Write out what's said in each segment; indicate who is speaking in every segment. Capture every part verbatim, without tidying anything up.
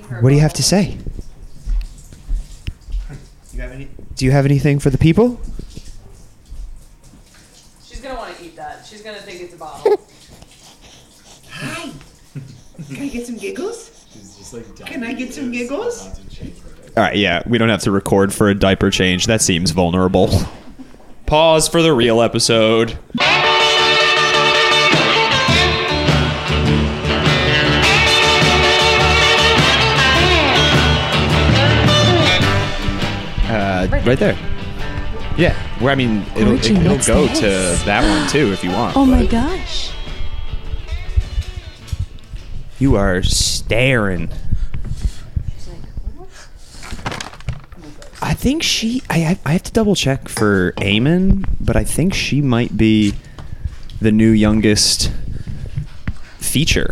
Speaker 1: What do you have to say? Do you have any? Do you have anything for the people?
Speaker 2: She's gonna want to eat that. She's gonna think it's a bottle.
Speaker 3: Hi. Can I get some giggles? Can I get some giggles?
Speaker 1: All right, yeah, we don't have to record for a diaper change. That seems vulnerable. Pause for the real episode. Uh, right there. Yeah, where I mean, it'll, it,
Speaker 4: Origin,
Speaker 1: it'll
Speaker 4: what's
Speaker 1: go
Speaker 4: this?
Speaker 1: to that one too if you want.
Speaker 4: Oh my
Speaker 1: but
Speaker 4: gosh.
Speaker 1: You are staring. I think she. I I have to double check for Eamon, but I think she might be the new youngest feature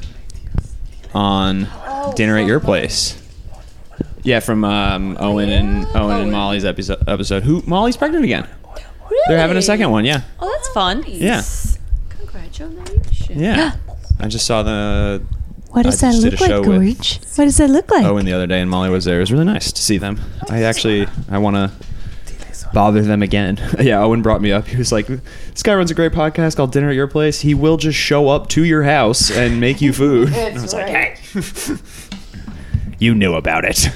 Speaker 1: on
Speaker 2: Oh,
Speaker 1: Dinner at Your Place. Yeah, from um, Owen and Owen and Molly's episode. Episode. Who? Molly's pregnant again.
Speaker 2: Really?
Speaker 1: They're having a second one. Yeah.
Speaker 2: Oh, that's fun.
Speaker 1: Yeah.
Speaker 2: Congratulations.
Speaker 1: Yeah. I just saw the.
Speaker 4: What does
Speaker 1: I
Speaker 4: that
Speaker 1: just did
Speaker 4: look
Speaker 1: a
Speaker 4: like,
Speaker 1: show with
Speaker 4: Gorge? What does that look like?
Speaker 1: Owen the other day, and Molly was there. It was really nice to see them. I actually, I want to bother them again. Yeah, Owen brought me up. He was like, "This guy runs a great podcast called Dinner at Your Place. He will just show up to your house and make you food." And I was like, "Hey, you knew about it."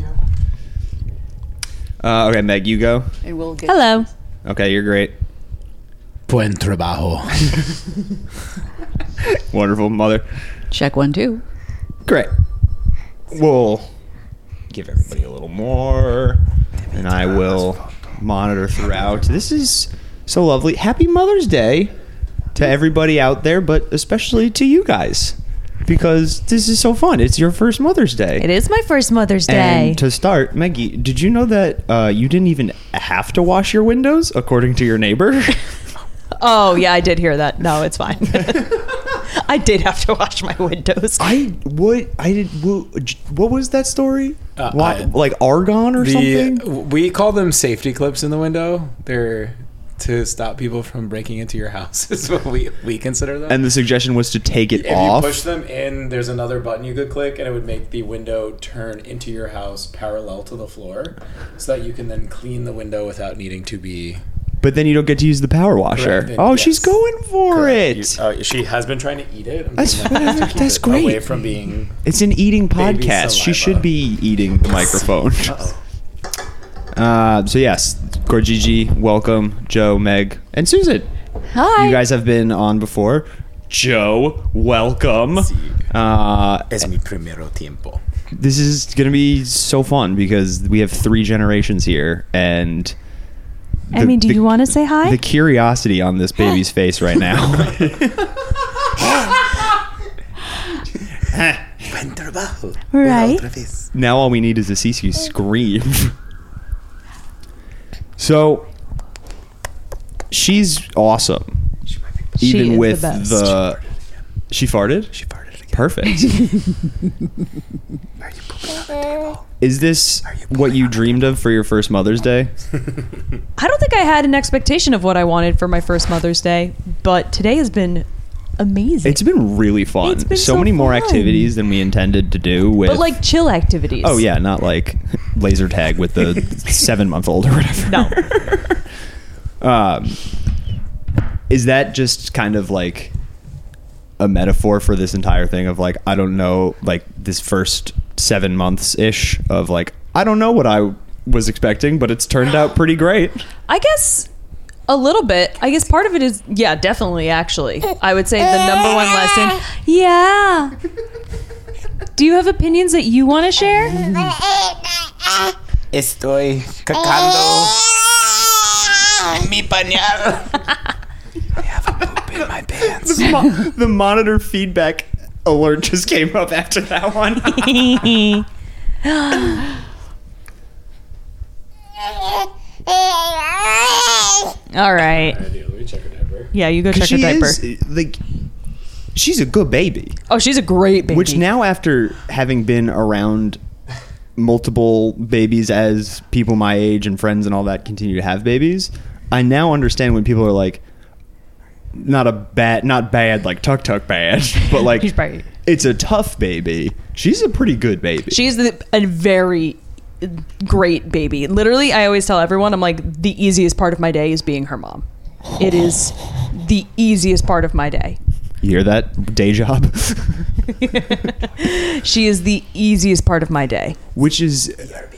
Speaker 1: Uh, okay, Meg, you go.
Speaker 2: It will get.
Speaker 4: Hello.
Speaker 1: Okay, you're great.
Speaker 5: Buen trabajo.
Speaker 1: Wonderful, mother.
Speaker 2: Check one, two.
Speaker 1: Great. We'll give everybody a little more, and I will monitor throughout. This is so lovely. Happy Mother's Day to everybody out there, but especially to you guys, because this is so fun. It's your first Mother's Day.
Speaker 4: It is my first Mother's Day.
Speaker 1: And to start, Maggie, did you know that uh, you didn't even have to wash your windows, according to your neighbor?
Speaker 2: Oh, yeah, I did hear that. No, it's fine. I did have to wash my windows.
Speaker 1: I what I did. What, what was that story?
Speaker 5: Uh,
Speaker 1: Why,
Speaker 5: I-
Speaker 1: like argon or
Speaker 5: The,
Speaker 1: something?
Speaker 5: we call them safety clips in the window. They're to stop people from breaking into your house. Is what we we consider them.
Speaker 1: And the suggestion was to take it
Speaker 5: if
Speaker 1: off.
Speaker 5: you push them in, there's another button you could click, and it would make the window turn into your house parallel to the floor, so that you can then clean the window without needing to be.
Speaker 1: But then you don't get to use the power washer.
Speaker 5: Correct.
Speaker 1: Oh,
Speaker 5: Yes.
Speaker 1: she's going for
Speaker 5: Correct.
Speaker 1: it.
Speaker 5: You- uh, she has been trying to eat it. I'm
Speaker 1: That's
Speaker 5: trying to
Speaker 1: whatever.
Speaker 5: keep
Speaker 1: That's
Speaker 5: it
Speaker 1: great.
Speaker 5: Away from being.
Speaker 1: It's an eating
Speaker 5: Baby
Speaker 1: podcast. She
Speaker 5: saliva.
Speaker 1: should be eating the microphone.
Speaker 5: Uh-oh.
Speaker 1: Uh, so yes, Gorgigi, welcome, Joe, Meg, and Susan.
Speaker 4: Hi.
Speaker 1: You guys have been on before. Joe, welcome. Uh,
Speaker 5: Es mi primero tiempo.
Speaker 1: this is gonna be so fun because we have three generations here, and
Speaker 4: I mean, do you want to say hi?
Speaker 1: The curiosity on this baby's face right now.
Speaker 5: Buen trabajo.
Speaker 4: Right.
Speaker 5: Otra vez.
Speaker 1: Now all we need is to see you scream. So she's awesome.
Speaker 4: She
Speaker 1: Even
Speaker 4: is
Speaker 1: with
Speaker 4: the best.
Speaker 1: the she farted?
Speaker 5: She farted again.
Speaker 1: Perfect.
Speaker 5: Are you pooping on the table?
Speaker 1: Is this what you dreamed of for your first Mother's Day?
Speaker 2: I don't think I had an expectation of what I wanted for my first Mother's Day, but today has been amazing.
Speaker 1: It's been really fun.
Speaker 2: It's been
Speaker 1: so,
Speaker 2: so
Speaker 1: many more
Speaker 2: fun.
Speaker 1: activities than we intended to do with
Speaker 2: but like chill activities.
Speaker 1: Oh yeah, not like laser tag with the seven month old or whatever.
Speaker 2: No.
Speaker 1: um, is that just kind of like a metaphor for this entire thing of like, I don't know, like this first seven months ish of like, I don't know what I was expecting, but it's turned out pretty great.
Speaker 2: I guess a little bit. I guess part of it is, yeah, definitely, actually. I would say the number one lesson.
Speaker 4: Yeah. Do you have opinions that you want to share?
Speaker 5: Estoy cacando mi pañal. I have a poop in my pants.
Speaker 1: The, mo- the monitor feedback alert just came up after that one.
Speaker 2: All right.
Speaker 5: Let me check her diaper.
Speaker 2: Yeah, you go check her
Speaker 1: she
Speaker 2: diaper.
Speaker 1: is like, she's a good baby.
Speaker 2: Oh, she's a great baby.
Speaker 1: Which now, after having been around multiple babies as people my age and friends and all that continue to have babies, I now understand when people are like, not a bad, not bad like tuk tuk bad, but like
Speaker 2: He's right.
Speaker 1: it's a tough baby. She's a pretty good baby.
Speaker 2: She's the, a very great baby. Literally, I always tell everyone, I'm like, the easiest part of my day is being her mom. It is the easiest part of my day.
Speaker 1: You hear that? Day job.
Speaker 2: She is the easiest part of my day.
Speaker 1: Which is,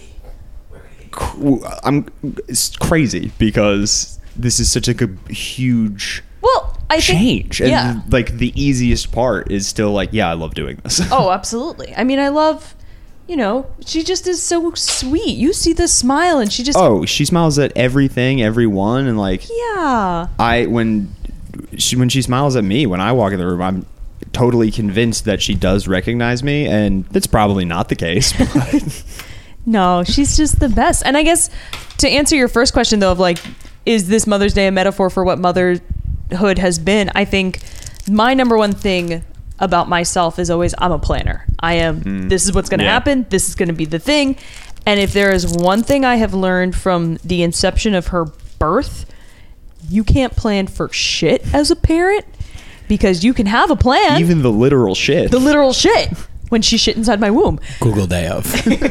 Speaker 1: I'm it's crazy because this is such like a huge
Speaker 2: Well, I
Speaker 1: change.
Speaker 2: think,
Speaker 1: And
Speaker 2: yeah.
Speaker 1: like the easiest part is still like, yeah, I love doing this.
Speaker 2: Oh, absolutely. I mean, I love, you know, she just is so sweet. You see the smile and she just,
Speaker 1: Oh, she smiles at everything, everyone, and like
Speaker 2: yeah.
Speaker 1: I when she when she smiles at me when I walk in the room, I'm totally convinced that she does recognize me, and that's probably not the case. But
Speaker 2: No, she's just the best. And I guess to answer your first question, though, of like, is this Mother's Day a metaphor for what motherhood has been? I think my number one thing about myself is always I'm a planner. I am, mm. this is what's going to
Speaker 1: Yeah.
Speaker 2: happen. This is going to be the thing. And if there is one thing I have learned from the inception of her birth, you can't plan for shit as a parent because you can have a plan.
Speaker 1: even the literal shit.
Speaker 2: the literal shit when she shit inside my womb.
Speaker 5: Google day of.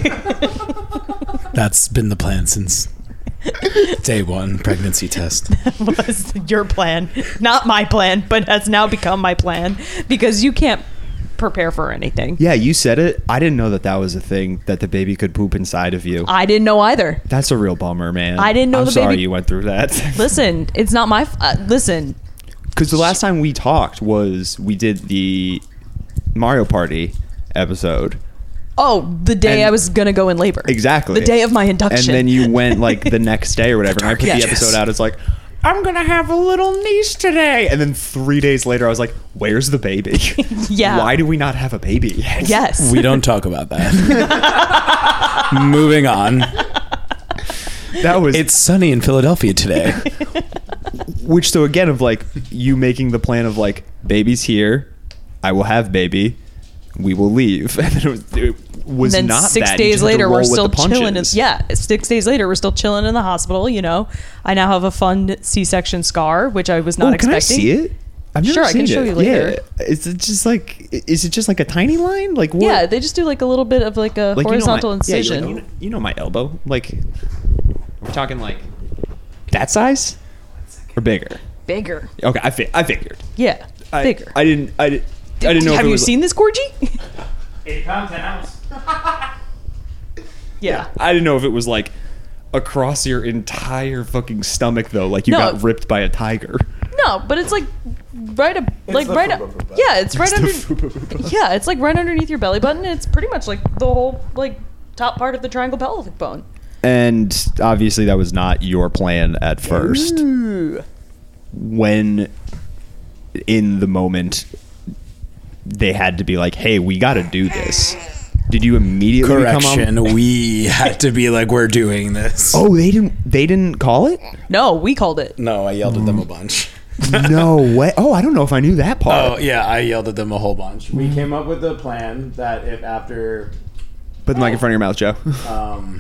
Speaker 5: That's been the plan since day one pregnancy test.
Speaker 2: Was your plan, not my plan, but has now become my plan because you can't prepare for anything.
Speaker 1: Yeah, you said it. I didn't know that that was a thing, that the baby could poop inside of you.
Speaker 2: I didn't know either.
Speaker 1: That's a real bummer, man.
Speaker 2: I didn't know
Speaker 1: I'm
Speaker 2: the
Speaker 1: sorry
Speaker 2: baby-
Speaker 1: you went through that.
Speaker 2: Listen, it's not my. F- uh, listen,
Speaker 1: Because the last time we talked was we did the Mario Party episode.
Speaker 2: oh, the day
Speaker 1: And-
Speaker 2: I was gonna go in labor.
Speaker 1: Exactly.
Speaker 2: The day of my induction.
Speaker 1: And then you went like the next day or whatever. And I put
Speaker 2: Yes.
Speaker 1: the episode out. It's like, I'm going to have a little niece today. And then three days later, I was like, where's the baby?
Speaker 2: Yeah.
Speaker 1: Why do we not have a baby yet?
Speaker 2: Yes.
Speaker 5: We don't talk about that. Moving on.
Speaker 1: That was
Speaker 5: It's sunny in Philadelphia today.
Speaker 1: which so again of like you making the plan of like baby's here, I will have baby, we will leave, and then it was, it was
Speaker 2: And then
Speaker 1: not
Speaker 2: six
Speaker 1: that. You
Speaker 2: days
Speaker 1: just had to
Speaker 2: later,
Speaker 1: roll
Speaker 2: we're
Speaker 1: with
Speaker 2: still
Speaker 1: the punches.
Speaker 2: chilling. In, yeah, six days later, we're still chilling in the hospital. You know, I now have a fun C-section scar, which I was not
Speaker 1: Oh,
Speaker 2: expecting.
Speaker 1: can I see it? I've never
Speaker 2: Sure, I can
Speaker 1: seen
Speaker 2: show
Speaker 1: it.
Speaker 2: you later.
Speaker 1: Yeah. Is it just like is it just like a tiny line? Like what?
Speaker 2: Yeah, they just do like a little bit of like a
Speaker 1: like,
Speaker 2: horizontal
Speaker 1: you know my, yeah,
Speaker 2: incision.
Speaker 1: like, you, know, you know my elbow. Like we're talking like that size or bigger.
Speaker 2: Bigger.
Speaker 1: Okay, I fi- I figured.
Speaker 2: Yeah,
Speaker 1: I,
Speaker 2: bigger.
Speaker 1: I didn't. I, did, I didn't know.
Speaker 2: Have
Speaker 1: if it
Speaker 2: you
Speaker 1: was,
Speaker 2: seen this, Corgi?
Speaker 6: Eight pound, ten ounce.
Speaker 2: Yeah.
Speaker 1: I didn't know if it was like across your entire fucking stomach though, like you
Speaker 2: No.
Speaker 1: got ripped by a tiger.
Speaker 2: No, but it's like right up, like
Speaker 5: the
Speaker 2: right
Speaker 5: fupa
Speaker 2: up.
Speaker 5: fupa.
Speaker 2: Yeah, it's right
Speaker 1: It's the
Speaker 2: under.
Speaker 1: fupa fupa.
Speaker 2: Yeah, it's like right underneath your belly button. And it's pretty much like the whole like top part of the triangle pelvic bone.
Speaker 1: And obviously that was not your plan at first.
Speaker 2: Ooh.
Speaker 1: When in the moment they had to be like, hey, we got to do this. Did you immediately become
Speaker 5: Correction.
Speaker 1: on?
Speaker 5: We had to be like, we're doing this.
Speaker 1: Oh, they didn't. They didn't call it.
Speaker 2: No, we called it.
Speaker 5: No, I yelled at them a bunch.
Speaker 1: No way. Oh, I don't know if I knew that
Speaker 5: Oh,
Speaker 1: part.
Speaker 5: yeah, I yelled at them a whole bunch. We came up with a plan that if after
Speaker 1: Put the mic in front of your mouth, Joe.
Speaker 5: Um,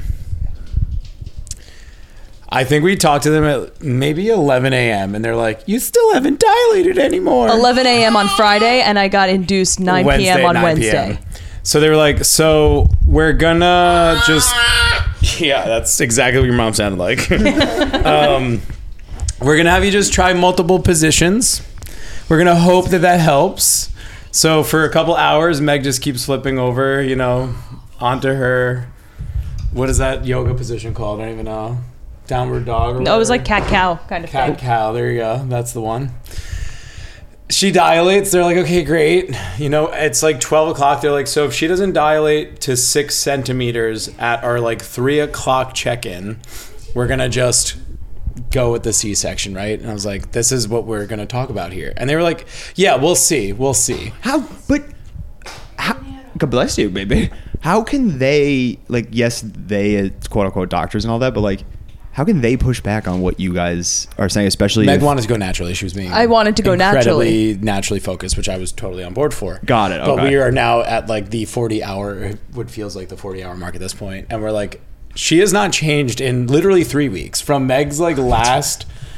Speaker 5: I think we talked to them at maybe eleven a.m. and they're like, "You still haven't dilated anymore."
Speaker 2: eleven a.m. on Friday, and I got induced nine p.m. on
Speaker 5: nine
Speaker 2: Wednesday.
Speaker 5: p.m. So they were like, "So we're gonna just." Yeah, that's exactly what your mom sounded like. um, we're gonna have you just try multiple positions. We're gonna hope that that helps. So for a couple hours, Meg just keeps flipping over, you know, onto her. What is that yoga position called? I don't even know. Downward dog. Or
Speaker 2: No, it was
Speaker 5: whatever.
Speaker 2: like cat cow kind of
Speaker 5: Cat
Speaker 2: thing.
Speaker 5: cow. There you go. That's the one. She dilates. They're like, okay, great. You know, it's like twelve o'clock. They're like, so if she doesn't dilate to six centimeters at our like three o'clock check-in, we're going to just go with the C-section, right? And I was like, this is what we're going to talk about here. And they were like, yeah, we'll see. We'll see.
Speaker 1: How? But how? God bless you, baby. How can they like? Yes, they uh, quote unquote doctors and all that, but like, how can they push back on what you guys are saying? Especially
Speaker 5: Meg
Speaker 1: if,
Speaker 5: wanted to go naturally. She was being
Speaker 2: I wanted to go
Speaker 5: incredibly naturally focused, which I was totally on board for.
Speaker 1: Got it,
Speaker 5: But
Speaker 1: okay.
Speaker 5: we are now at like the forty hour, what feels like the forty hour mark at this point, and we're like, she has not changed in literally three weeks from Meg's like last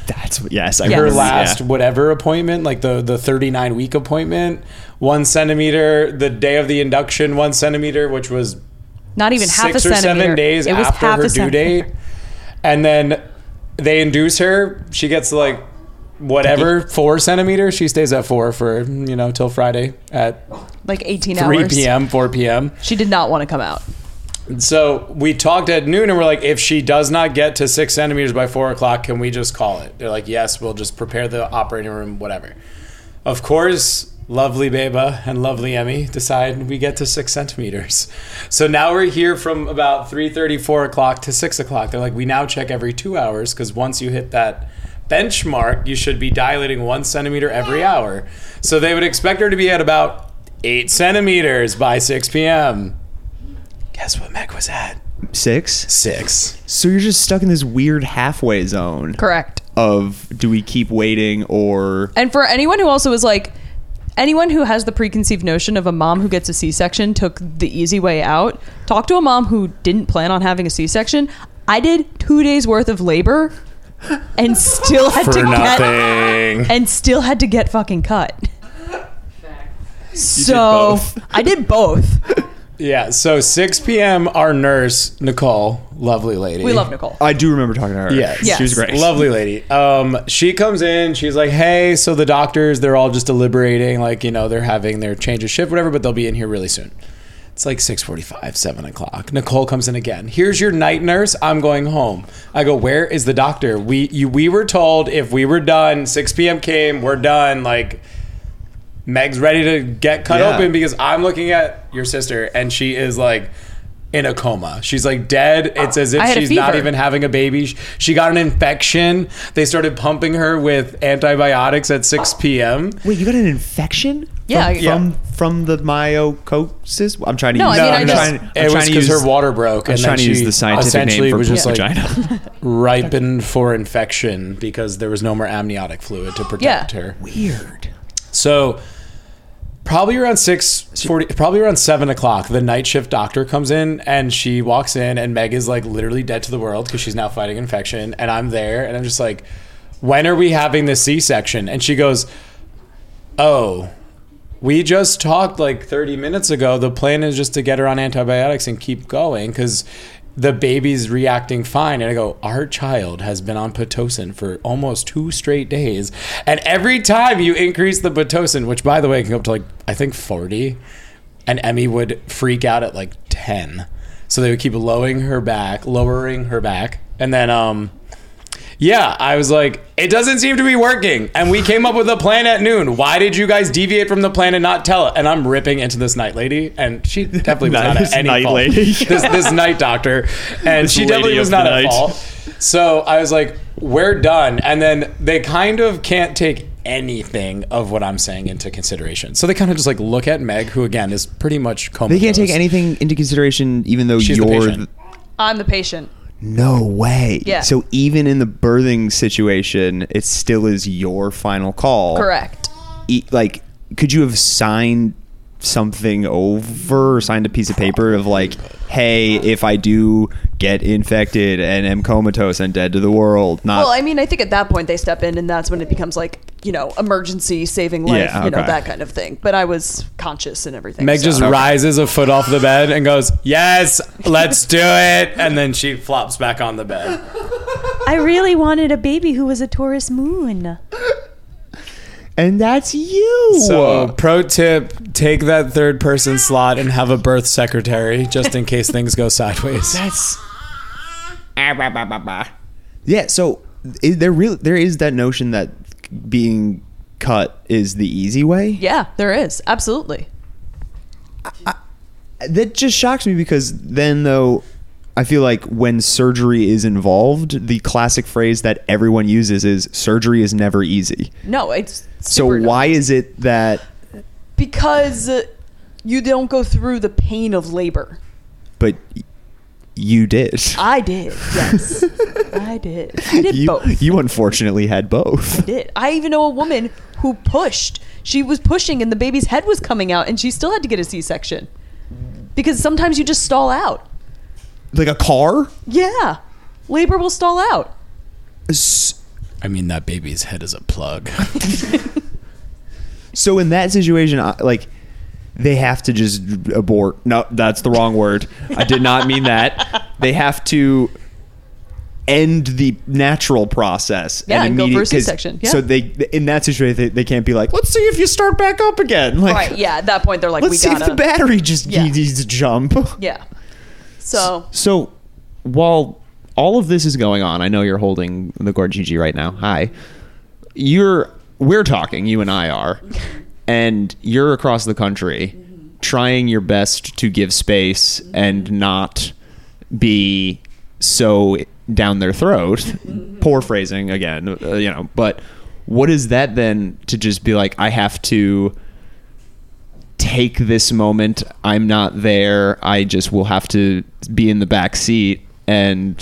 Speaker 1: That's yes. I
Speaker 2: Yes.
Speaker 5: her
Speaker 1: remember,
Speaker 5: last
Speaker 1: yeah.
Speaker 5: whatever appointment, like the the thirty-nine week appointment, one centimeter. The day of the induction, one centimeter, which was
Speaker 2: Not even half
Speaker 5: six
Speaker 2: a
Speaker 5: or
Speaker 2: centimeter.
Speaker 5: seven days
Speaker 2: it was
Speaker 5: after
Speaker 2: half
Speaker 5: her
Speaker 2: a
Speaker 5: due
Speaker 2: centimeter.
Speaker 5: date, and then they induce her. She gets like whatever four centimeters. She stays at four for you know till Friday at
Speaker 2: Like eighteen
Speaker 5: three
Speaker 2: hours.
Speaker 5: p.m., four p.m.
Speaker 2: She did not want to come out.
Speaker 5: So we talked at noon and we're like, if she does not get to six centimeters by four o'clock, can we just call it? They're like, yes, we'll just prepare the operating room, whatever. Of course, lovely Beba and lovely Emmy decide we get to six centimeters. So now we're here from about three thirty, four o'clock to six o'clock. They're like, we now check every two hours because once you hit that benchmark, you should be dilating one centimeter every hour. So they would expect her to be at about eight centimeters by six p.m. Guess what Meg was at?
Speaker 1: Six.
Speaker 5: Six.
Speaker 1: So you're just stuck in this weird halfway zone
Speaker 2: Correct.
Speaker 1: of do we keep waiting or
Speaker 2: And for anyone who also is like, anyone who has the preconceived notion of a mom who gets a C-section took the easy way out, talk to a mom who didn't plan on having a C-section. I did two days worth of labor and still had
Speaker 5: For
Speaker 2: to
Speaker 5: nothing.
Speaker 2: get and still had to get fucking cut. So
Speaker 1: both.
Speaker 2: I did both.
Speaker 5: Yeah, so six p.m. our nurse, Nicole, lovely lady.
Speaker 2: We love Nicole.
Speaker 1: I do remember talking to her.
Speaker 5: Yes.
Speaker 1: She was
Speaker 2: Yes.
Speaker 1: great.
Speaker 5: Lovely lady. Um, she comes in, she's like, hey, so the doctors, they're all just deliberating, like, you know, they're having their change of shift, whatever, but they'll be in here really soon. It's like six forty-five, seven o'clock. Nicole comes in again. Here's your night nurse. I'm going home. I go, where is the doctor? We you we were told if we were done, six p.m. came, we're done, like Meg's ready to get cut
Speaker 1: Yeah.
Speaker 5: open because I'm looking at your sister and she is like in a coma. She's like dead. It's as if
Speaker 2: I had a
Speaker 5: she's not
Speaker 2: fever.
Speaker 5: even having a baby. She got an infection. They started pumping her with antibiotics at six p.m.
Speaker 1: Wait, you got an infection?
Speaker 2: Yeah,
Speaker 1: From
Speaker 2: yeah.
Speaker 1: from, from the myocosis? I'm trying to
Speaker 2: No,
Speaker 1: use
Speaker 2: I mean,
Speaker 5: No,
Speaker 2: I
Speaker 5: no,
Speaker 2: just-
Speaker 1: trying, I'm
Speaker 5: it
Speaker 1: trying
Speaker 5: was
Speaker 1: to
Speaker 5: because
Speaker 1: use
Speaker 5: her water broke.
Speaker 1: I was
Speaker 5: and
Speaker 1: trying
Speaker 5: then
Speaker 1: to use
Speaker 5: she
Speaker 1: the scientific
Speaker 5: essentially
Speaker 1: name for
Speaker 5: was just like
Speaker 1: vagina.
Speaker 5: ripened for infection because there was no more amniotic fluid to protect
Speaker 2: Yeah.
Speaker 5: her.
Speaker 1: Weird.
Speaker 5: So probably around six forty, probably around seven o'clock, the night shift doctor comes in and she walks in and Meg is like literally dead to the world because she's now fighting infection. And I'm there and I'm just like, when are we having the C-section? And she goes, oh, we just talked like thirty minutes ago. The plan is just to get her on antibiotics and keep going because the baby's reacting fine. And I go, our child has been on Pitocin for almost two straight days. And every time you increase the Pitocin, which by the way can go up to like, I think forty, and Emmy would freak out at like ten. So they would keep lowering her back, lowering her back. And then, um, yeah, I was like, it doesn't seem to be working. And we came up with a plan at noon. Why did you guys deviate from the plan and not tell it? And I'm ripping into this night lady. And she definitely was not
Speaker 1: This
Speaker 5: at any
Speaker 1: night
Speaker 5: fault.
Speaker 1: lady.
Speaker 5: this, this night doctor. And
Speaker 1: This
Speaker 5: she definitely
Speaker 1: lady
Speaker 5: was
Speaker 1: of the
Speaker 5: not at
Speaker 1: night.
Speaker 5: fault. So I was like, we're done. And then they kind of can't take anything of what I'm saying into consideration. So they kind of just like look at Meg, who again is pretty much comatose.
Speaker 1: They can't take anything into consideration even though
Speaker 5: She's the
Speaker 1: you're
Speaker 5: patient.
Speaker 2: I'm the patient.
Speaker 1: No way.
Speaker 2: Yeah.
Speaker 1: So even in the birthing situation, it still is your final call.
Speaker 2: Correct.
Speaker 1: E- like, could you have signed something over or signed a piece of paper of like, hey, if I do get infected and am comatose and dead to the world, not
Speaker 2: Well, I mean, I think at that point they step in, and that's when it becomes like, you know, emergency saving life,
Speaker 1: Yeah,
Speaker 2: you know,
Speaker 1: okay.
Speaker 2: that kind of thing. But I was conscious and everything.
Speaker 5: Meg
Speaker 2: so-
Speaker 5: just rises a foot off the bed and goes, yes, let's do it. And then she flops back on the bed.
Speaker 4: I really wanted a baby who was a Taurus moon.
Speaker 1: and that's you.
Speaker 5: So, pro tip, take that third person slot and have a birth secretary just in case things go sideways.
Speaker 1: That's yeah. So is there really there is that notion that being cut is the easy way.
Speaker 2: Yeah, there is. Absolutely.
Speaker 1: That just shocks me because then though I feel like when surgery is involved, the classic phrase that everyone uses is surgery is never easy.
Speaker 2: No, it's
Speaker 1: So
Speaker 2: super
Speaker 1: why is it that
Speaker 2: because uh, you don't go through the pain of labor.
Speaker 1: but y- you did.
Speaker 2: I did. Yes. I did. I did
Speaker 1: you,
Speaker 2: both.
Speaker 1: you unfortunately had both.
Speaker 2: I did. I even know a woman who pushed. She was pushing and the baby's head was coming out and she still had to get a C-section. Because sometimes you just stall out.
Speaker 1: Like a car?
Speaker 2: Yeah. Labor will stall out.
Speaker 1: S-
Speaker 5: I mean, that baby's head is a plug.
Speaker 1: So in that situation, I- like, they have to just abort. No, that's the wrong word. I did not mean that. They have to end the natural process.
Speaker 2: Yeah, and go for a
Speaker 1: immediate- 'cause-
Speaker 2: C-section. Yeah.
Speaker 1: So they, in that situation, they, they can't be like, let's see if you start back up again. Like,
Speaker 2: Right. Yeah. At that point, they're like,
Speaker 1: let's
Speaker 2: we
Speaker 1: see
Speaker 2: gotta.
Speaker 1: if the battery just
Speaker 2: Yeah.
Speaker 1: needs to jump.
Speaker 2: Yeah. So
Speaker 1: So while all of this is going on, I know you're holding the Gord Gigi right now. Hi. You're we're talking, you and I are. And you're across the country trying your best to give space and not be so down their throat. Poor phrasing again, uh, you know, but what is that then to just be like, I have to take this moment. I'm not there. I just will have to be in the back seat and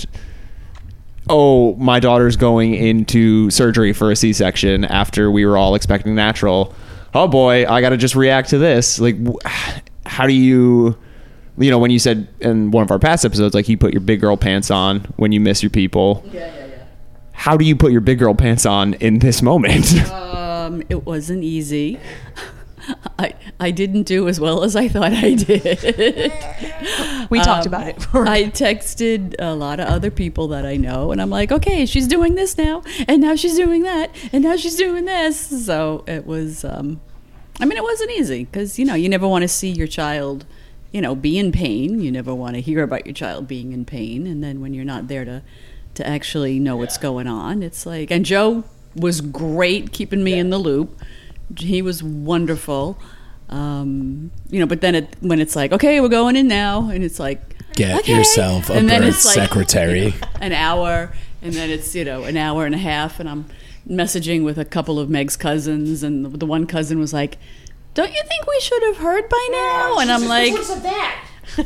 Speaker 1: oh, my daughter's going into surgery for a C-section after we were all expecting natural. Oh boy, I got to just react to this. Like, wh- how do you, you know, when you said in one of our past episodes, like you put your big girl pants on when you miss your people. Yeah, yeah, yeah. How do you put your big girl pants on in this moment?
Speaker 7: Um, it wasn't easy. I I didn't do as well as I thought I did.
Speaker 2: we talked
Speaker 7: Um,
Speaker 2: about it.
Speaker 7: I texted a lot of other people that I know, and I'm like, okay, she's doing this now, and now she's doing that, and now she's doing this. So it was, um, I mean, it wasn't easy because, you know, you never want to see your child, you know, be in pain. You never want to hear about your child being in pain. And then when you're not there to, to actually know what's going on, it's like, and Joe was great keeping me in the loop. He was wonderful. Um, you know, but then it, when it's like, okay, we're going in now, and it's like,
Speaker 5: Get
Speaker 7: okay.
Speaker 5: yourself a
Speaker 7: And then
Speaker 5: birth
Speaker 7: it's like
Speaker 5: secretary.
Speaker 7: an hour, and then it's, you know, an hour and a half, and I'm messaging with a couple of Meg's cousins, and the, the one cousin was like, don't you think we should have heard by now? And I'm like,
Speaker 3: What's that?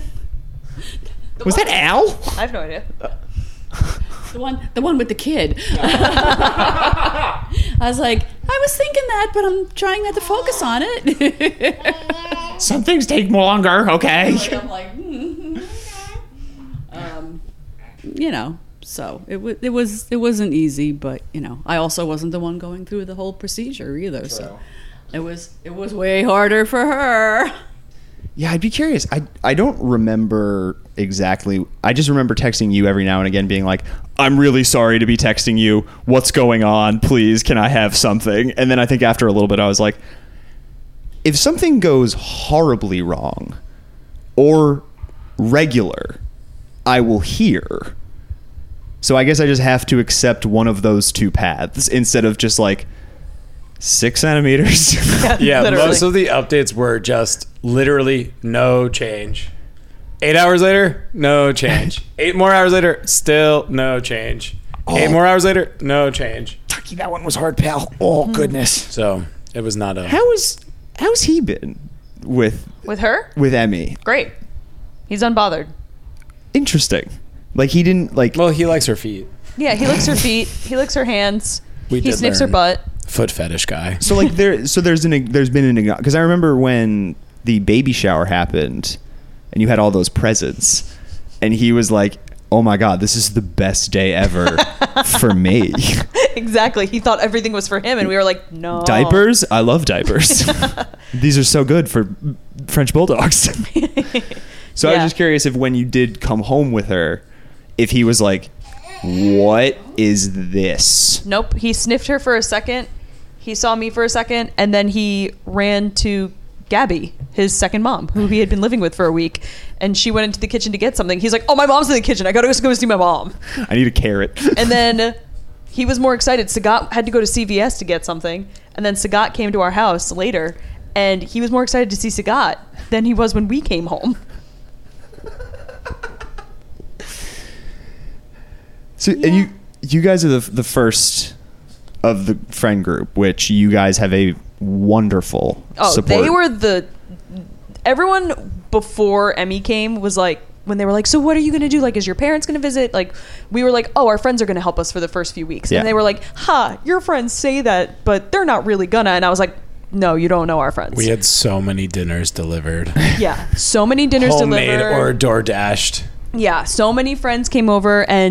Speaker 1: Was that Al?
Speaker 2: I have no idea.
Speaker 7: the one the one with the kid. I was like, I was thinking that, but I'm trying not to focus on it.
Speaker 1: Some things take longer, okay.
Speaker 7: I'm like, mm-hmm. um, you know, so it was it was it wasn't easy, but you know, I also wasn't the one going through the whole procedure either, so it was it was way harder for her.
Speaker 1: Yeah, I'd be curious. I I don't remember exactly. I just remember texting you every now and again being like, I'm really sorry to be texting you. What's going on? Please, can I have something? And then I think after a little bit I was like, if something goes horribly wrong or regular, I will hear. So I guess I just have to accept one of those two paths instead of just like six centimeters.
Speaker 5: Yeah,
Speaker 2: Literally.
Speaker 5: most of the updates were just literally no change. Eight hours later, no change. Eight more hours later, still no change. Eight more hours later, no change.
Speaker 1: Tucky, that one was hard, pal. Oh, goodness.
Speaker 5: So it was not a.
Speaker 1: How is how's he been with
Speaker 2: With her?
Speaker 1: with Emmy?
Speaker 2: Great. He's unbothered.
Speaker 1: Interesting. Like he didn't like.
Speaker 5: Well, he likes her feet.
Speaker 2: Yeah, he licks her feet. He licks her hands.
Speaker 5: We
Speaker 2: he
Speaker 5: did
Speaker 2: sniffs her
Speaker 5: learn.
Speaker 2: butt.
Speaker 5: Foot fetish guy.
Speaker 1: So like there. So there's an there's been an because I remember when the baby shower happened, and you had all those presents, and he was like, "Oh my god, this is the best day ever for me."
Speaker 2: Exactly. He thought everything was for him, and we were like, no.
Speaker 1: Diapers? I love diapers. These are so good for French bulldogs. So I was
Speaker 2: Yeah.
Speaker 1: just curious if when you did come home with her, if he was like, what is this?
Speaker 2: Nope. He sniffed her for a second. He saw me for a second, and then he ran to Gabby, his second mom, who he had been living with for a week, and she went into the kitchen to get something. He's like, oh, my mom's in the kitchen. I gotta go see my mom.
Speaker 1: I need a carrot.
Speaker 2: And then he was more excited. Sagat had to go to C V S to get something, and then Sagat came to our house later, and he was more excited to see Sagat than he was when we came home.
Speaker 1: So and you you guys are the the first of the friend group, which you guys have a wonderful
Speaker 2: Oh,
Speaker 1: support.
Speaker 2: they were the everyone before Emmy came was like, when they were like, so what are you going to do? Like, is your parents going to visit? Like, we were like, oh, our friends are going to help us for the first few weeks.
Speaker 1: Yeah.
Speaker 2: And they were like, ha, your friends say that, but they're not really gonna. And I was like, no, you don't know our friends.
Speaker 5: We had so many dinners delivered.
Speaker 2: yeah. So many dinners
Speaker 5: Homemade
Speaker 2: delivered.
Speaker 5: or door dashed.
Speaker 2: Yeah. So many friends came over, and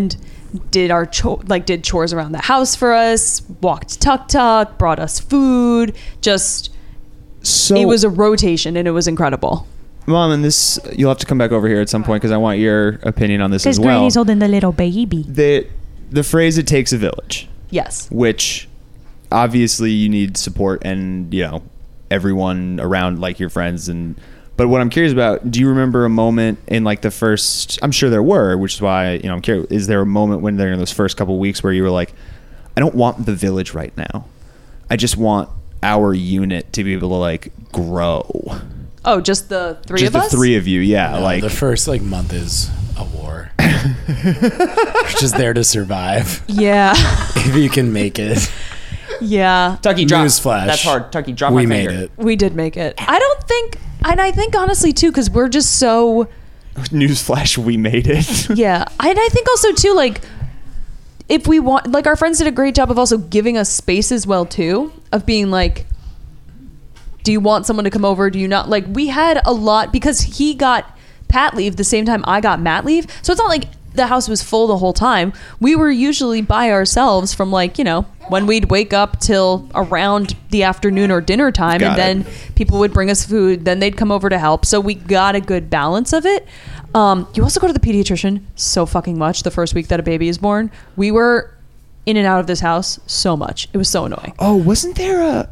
Speaker 2: did our cho- like did chores around the house for us, walked tuk tuk, brought us food. Just
Speaker 1: So
Speaker 2: it was a rotation, and it was incredible.
Speaker 1: Mom, and this you'll have to come back over here at some point because I want your opinion on this as well.
Speaker 4: Granny's holding the little baby.
Speaker 1: The the phrase "it takes a village,"
Speaker 2: Yes.
Speaker 1: which obviously you need support and you know everyone around, like your friends and. But what I'm curious about, do you remember a moment in like the first? I'm sure there were, which is why you know I'm curious. Is there a moment when there in those first couple of weeks where you were like, I don't want the village right now. I just want our unit to be able to like grow.
Speaker 2: Oh, just the three
Speaker 1: just
Speaker 2: of
Speaker 1: the
Speaker 2: us?
Speaker 1: three of you, yeah.
Speaker 5: No,
Speaker 1: like
Speaker 5: the first like month is a war. You're just there to survive.
Speaker 2: Yeah.
Speaker 5: If you can make it.
Speaker 2: Yeah.
Speaker 1: Tucky, drop.
Speaker 5: Newsflash.
Speaker 1: That's hard. Tucky, drop
Speaker 5: We
Speaker 1: my
Speaker 5: made
Speaker 1: finger.
Speaker 5: it.
Speaker 2: We did make it. I don't think, and I think honestly too, because we're just so,
Speaker 1: Newsflash, we made it.
Speaker 2: yeah. And I think also too, like, if we want, like, our friends did a great job of also giving us space as well too, of being like, do you want someone to come over? Do you not? Like, we had a lot, because he got pat leave the same time I got mat leave. So it's not like the house was full the whole time. We were usually by ourselves from like, you know, when we'd wake up till around the afternoon or dinner time.
Speaker 1: Got
Speaker 2: and
Speaker 1: it.
Speaker 2: then people would bring us food. Then they'd come over to help. So we got a good balance of it. Um, you also go to the pediatrician so fucking much the first week that a baby is born. We were in and out of this house so much. It was so annoying.
Speaker 1: Oh, wasn't there a?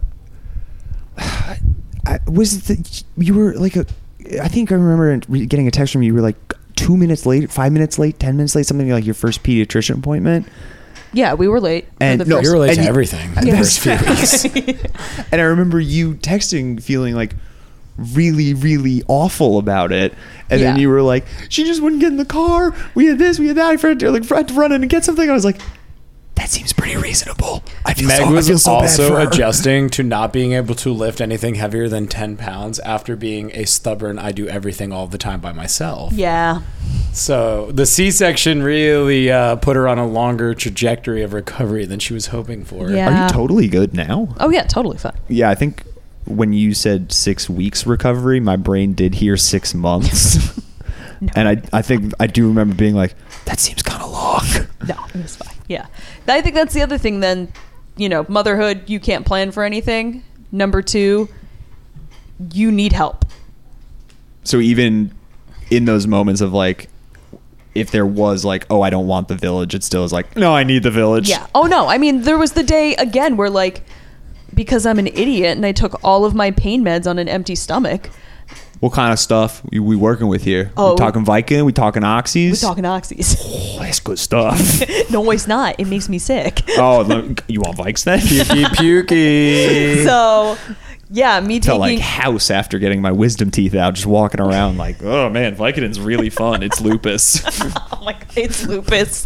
Speaker 1: I, was it the, you were like a? I think I remember re- getting a text from you. You were like two minutes late, five minutes late, ten minutes late, something like your first pediatrician appointment.
Speaker 2: Yeah, we were late. for
Speaker 1: And
Speaker 2: the
Speaker 1: no,
Speaker 2: first-
Speaker 5: You're late
Speaker 1: And
Speaker 5: to
Speaker 1: you-
Speaker 5: everything. The
Speaker 1: That's
Speaker 5: first few weeks.
Speaker 1: And I remember you texting, feeling like really, really awful about it. And then
Speaker 2: Yeah.
Speaker 1: you were like, "She just wouldn't get in the car. We had this, we had that. I had to, like, I had to run in and get something." I was like, "That seems pretty reasonable." I feel
Speaker 5: Meg
Speaker 1: so,
Speaker 5: was
Speaker 1: I feel so bad
Speaker 5: also
Speaker 1: for her.
Speaker 5: adjusting to not being able to lift anything heavier than ten pounds after being a stubborn, I do everything all the time by myself.
Speaker 2: Yeah.
Speaker 5: So the C-section really uh, put her on a longer trajectory of recovery than she was hoping for.
Speaker 2: Yeah.
Speaker 1: Are you totally good now?
Speaker 2: Oh, yeah, totally fine.
Speaker 1: Yeah, I think when you said six weeks recovery, my brain did hear six months. And I, I think I do remember being like, that seems kind of long.
Speaker 2: No, it was fine. Yeah. I think that's the other thing then, you know, motherhood, you can't plan for anything. Number two, you need help.
Speaker 1: So even in those moments of like, if there was like, oh, I don't want the village, it still is like, no, I need the village.
Speaker 2: Yeah. Oh, no. I mean, there was the day, again, where like, because I'm an idiot and I took all of my pain meds on an empty stomach,
Speaker 1: What kind of stuff we, we working with here?
Speaker 2: Oh.
Speaker 1: We talking Viking? We talking Oxys?
Speaker 2: we're talking oxys.
Speaker 1: Oh, that's good stuff.
Speaker 2: No, it's not. It makes me sick.
Speaker 1: Oh, let- you want Vikes then?
Speaker 5: Pukey, pukey.
Speaker 2: So, yeah, me
Speaker 1: Felt
Speaker 2: taking...
Speaker 1: like house after getting my wisdom teeth out, just walking around like, oh man, Vicodin's really fun. It's lupus.
Speaker 2: Oh my God, it's lupus.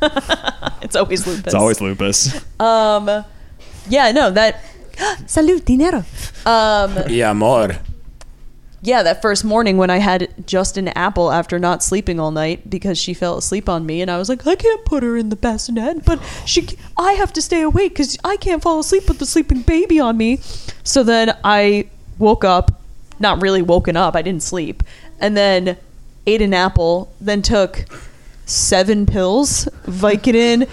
Speaker 2: It's always lupus.
Speaker 1: It's always lupus.
Speaker 2: Um, yeah, no, that... Salud, dinero. Um,
Speaker 5: Yeah, amor.
Speaker 2: yeah, that first morning when I had just an apple after not sleeping all night because she fell asleep on me, and I was like, I can't put her in the bassinet, but she, I have to stay awake because I can't fall asleep with the sleeping baby on me. So then I woke up, not really woken up, I didn't sleep, and then ate an apple, then took seven pills, Vicodin.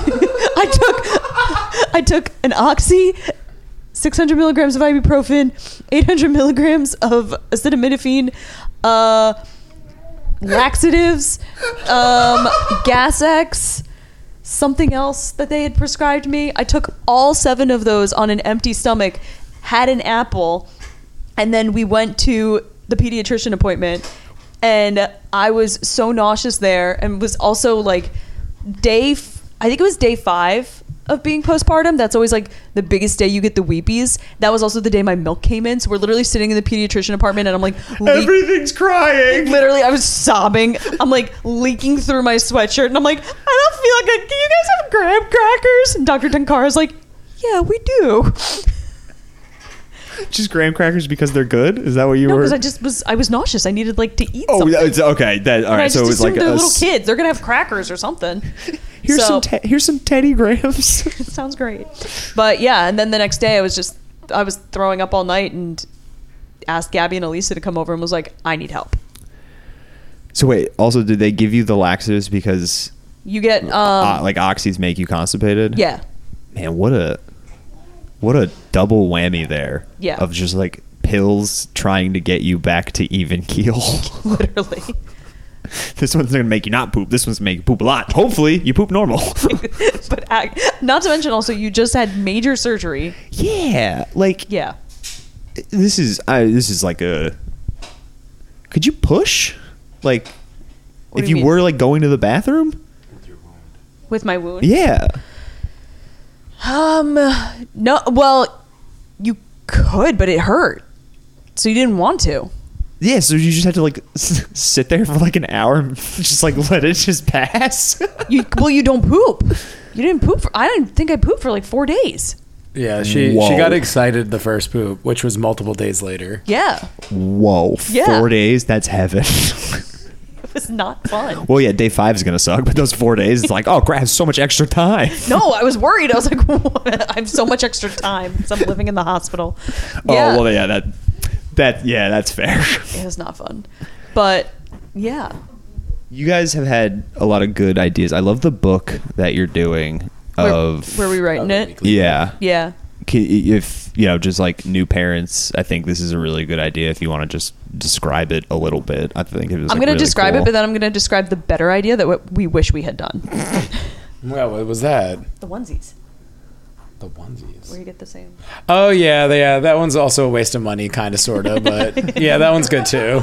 Speaker 2: I took, I took an Oxy, six hundred milligrams of ibuprofen, eight hundred milligrams of acetaminophen, uh, laxatives, um, Gas-X, something else that they had prescribed me. I took all seven of those on an empty stomach, had an apple, and then we went to the pediatrician appointment, and I was so nauseous there, and was also like day, f- I think it was day five of being postpartum. That's always like the biggest day you get the weepies. That was also the day my milk came in. So we're literally sitting in the pediatrician apartment, and I'm like, le-
Speaker 1: Everything's crying.
Speaker 2: literally, I was sobbing. I'm like leaking through my sweatshirt, and I'm like, I don't feel like a, can you guys have graham crackers? And Doctor Tankara's like, yeah, we do.
Speaker 1: Just graham crackers because they're good? Is that what you
Speaker 2: No,
Speaker 1: were?
Speaker 2: because I just was, I was nauseous. I needed like to eat
Speaker 1: Oh,
Speaker 2: something.
Speaker 1: it's okay. That all
Speaker 2: And I
Speaker 1: right.
Speaker 2: just
Speaker 1: So it was like
Speaker 2: assumed they're
Speaker 1: a
Speaker 2: little
Speaker 1: s-
Speaker 2: kids. They're gonna have crackers or something.
Speaker 1: Here's
Speaker 2: So-
Speaker 1: some te- here's some Teddy Grahams.
Speaker 2: It sounds great. But yeah, and then the next day I was just, I was throwing up all night and asked Gabby and Elisa to come over and was like, I need help.
Speaker 1: So wait. Also, did they give you the laxatives because
Speaker 2: You get um
Speaker 1: Uh, like oxys make you constipated.
Speaker 2: yeah.
Speaker 1: Man, what a what a double whammy there.
Speaker 2: Yeah.
Speaker 1: Of just like pills trying to get you back to even keel.
Speaker 2: Literally.
Speaker 1: This one's gonna make you not poop. This one's gonna make you poop a lot. Hopefully, you poop normal.
Speaker 2: But ac- not to mention also you just had major surgery.
Speaker 1: Yeah, like
Speaker 2: Yeah.
Speaker 1: this is I, this is like a. Could you push, like,
Speaker 2: What
Speaker 1: if
Speaker 2: do
Speaker 1: you,
Speaker 2: you mean?
Speaker 1: were like going to the bathroom?
Speaker 2: With my wound?
Speaker 1: Yeah.
Speaker 2: Um no, well, you could, but it hurt. So you didn't want to.
Speaker 1: Yeah, so you just had to like s- sit there for like an hour and just like let it just pass.
Speaker 2: You well, you don't poop. You didn't poop for I didn't think I pooped for like four days.
Speaker 5: Yeah, she
Speaker 1: Whoa.
Speaker 5: she got excited the first poop, which was multiple days later.
Speaker 2: Yeah.
Speaker 1: Whoa,
Speaker 2: Yeah.
Speaker 1: four days? That's heaven.
Speaker 2: It was not fun.
Speaker 1: Well, yeah, day five is gonna suck, but those four days, it's like, oh crap, so much extra time.
Speaker 2: No, I was worried. I was like, what? I have so much extra time because I'm living in the hospital.
Speaker 1: Oh
Speaker 2: Yeah.
Speaker 1: well, yeah, that that yeah, that's fair.
Speaker 2: It was not fun. But yeah.
Speaker 1: You guys have had a lot of good ideas. I love the book that you're doing
Speaker 2: Where,
Speaker 1: of
Speaker 2: where we writing it?
Speaker 1: yeah.
Speaker 2: Yeah.
Speaker 1: K- If you know, just like new parents, I think this is a really good idea. If you want to just describe it a little bit, I think it was.
Speaker 2: I'm
Speaker 1: like,
Speaker 2: going to
Speaker 1: really
Speaker 2: describe
Speaker 1: cool.
Speaker 2: it, but then I'm going to describe the better idea that what we wish we had done.
Speaker 5: Well, what was that?
Speaker 2: The onesies,
Speaker 5: The onesies.
Speaker 2: where you get the same.
Speaker 5: Oh yeah, the- yeah, that one's also a waste of money, kind of, sort of, but yeah, that one's good too.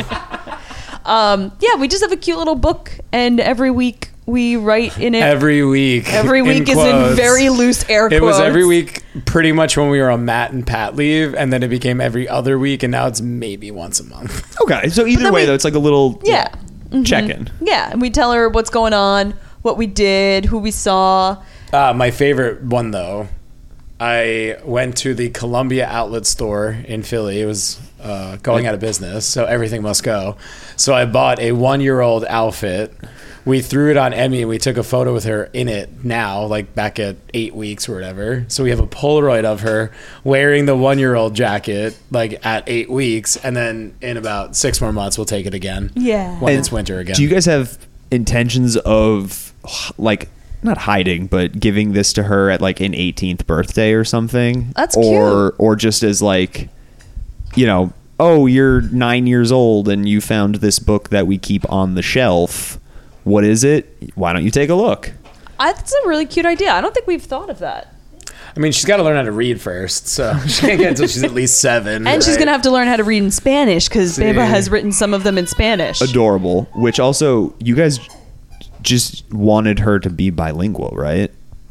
Speaker 2: Um, yeah, we just have a cute little book, and every week we write in it.
Speaker 5: Every week.
Speaker 2: Every week is in
Speaker 5: quotes.
Speaker 2: very loose air quotes.
Speaker 5: It was every week, pretty much when we were on Matt and Pat leave, and then it became every other week, and now it's maybe once a month.
Speaker 1: Okay, so either
Speaker 2: then
Speaker 1: way,
Speaker 2: we-
Speaker 1: though, it's like a little
Speaker 2: Yeah. Mhm.
Speaker 1: check-in.
Speaker 2: Yeah, and we tell her what's going on, what we did, who we saw.
Speaker 5: Uh, my favorite one, though, I went to the Columbia Outlet store in Philly. It was uh, going out of business, so everything must go. So I bought a one-year-old outfit. We threw it on Emmy, and we took a photo with her in it now, like back at eight weeks or whatever. So we have a Polaroid of her wearing the one-year-old jacket, like at eight weeks, and then in about six more months, we'll take it again.
Speaker 2: Yeah.
Speaker 5: When
Speaker 1: And
Speaker 5: it's winter again.
Speaker 1: Do you guys have intentions of like not hiding, but giving this to her at like an eighteenth birthday or something?
Speaker 2: That's
Speaker 1: or
Speaker 2: cute.
Speaker 1: or just as like, you know, oh, you're nine years old and you found this book that we keep on the shelf. What is it? Why don't you take a look?
Speaker 2: That's a really cute idea. I don't think we've thought of that.
Speaker 5: I mean, she's got to learn how to read first, so she can't get until she's at least seven.
Speaker 2: And she's
Speaker 5: right?
Speaker 2: going to have to learn how to read in Spanish because
Speaker 5: See.
Speaker 2: Beba has written some of them in Spanish.
Speaker 1: Adorable. Which also, you guys just wanted her to be bilingual, right?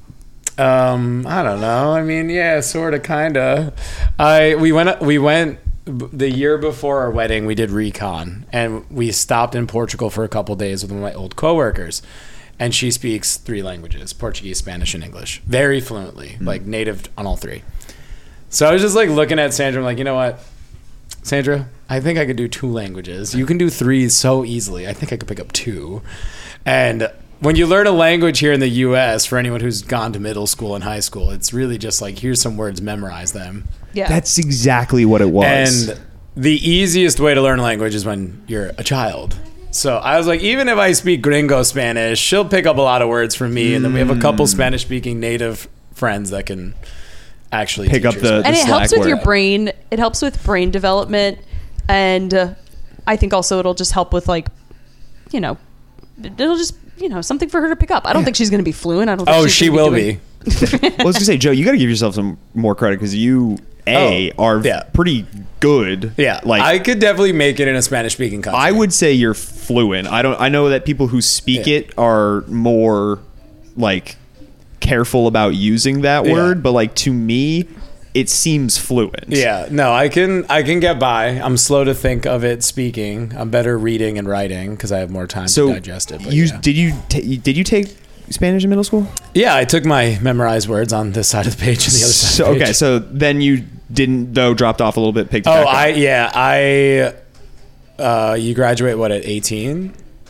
Speaker 5: Um, I don't know. I mean, yeah, sort of, kind of. I we went we went b- the year before our wedding. We did recon, and we stopped in Portugal for a couple days with one of my old coworkers. And she speaks three languages: Portuguese, Spanish, and English, very fluently, like native on all three. So I was just like looking at Sandra, I'm like, you know what, Sandra, I think I could do two languages. You can do three so easily. I think I could pick up two. And when you learn a language here in the U S, for anyone who's gone to middle school and high school, it's really just like, here's some words, memorize them.
Speaker 2: Yeah.
Speaker 1: That's exactly what it was.
Speaker 5: And the easiest way to learn a language is when you're a child. So I was like, even if I speak gringo Spanish, she'll pick up a lot of words from me. And then we have a couple Spanish speaking native friends that can actually
Speaker 1: Pick
Speaker 5: teach
Speaker 1: up
Speaker 5: her
Speaker 1: the-
Speaker 5: Spanish.
Speaker 2: and it
Speaker 1: Slack
Speaker 2: helps with
Speaker 1: word.
Speaker 2: your brain. It helps with brain development. And uh, I think also it'll just help with, like, you know, it'll just, you know, something for her to pick up. I don't think she's going to be fluent. I don't think
Speaker 5: Oh,
Speaker 2: she's
Speaker 5: she
Speaker 2: gonna
Speaker 5: will
Speaker 2: doing-
Speaker 5: be.
Speaker 1: Well, I was gonna say, Joe, you got to give yourself some more credit because you a
Speaker 5: Oh,
Speaker 1: are
Speaker 5: yeah.
Speaker 1: pretty good.
Speaker 5: Yeah,
Speaker 1: like
Speaker 5: I could definitely make it in a Spanish speaking country.
Speaker 1: I would say you're fluent. I don't. I know that people who speak
Speaker 5: Yeah.
Speaker 1: it are more like careful about using that
Speaker 5: Yeah.
Speaker 1: word, but like to me, it seems fluent.
Speaker 5: Yeah, no, I can I can get by. I'm slow to think of it speaking. I'm better reading and writing because I have more time
Speaker 1: So
Speaker 5: to digest it. But
Speaker 1: you
Speaker 5: yeah.
Speaker 1: did you ta did you take Spanish in middle school?
Speaker 5: Yeah, I took my memorized words on this side of the page and the other side
Speaker 1: So,
Speaker 5: of the page.
Speaker 1: okay, so then you didn't though dropped off a little bit. Picked it
Speaker 5: Oh,
Speaker 1: back up.
Speaker 5: I yeah, I uh, you graduate what at eighteen?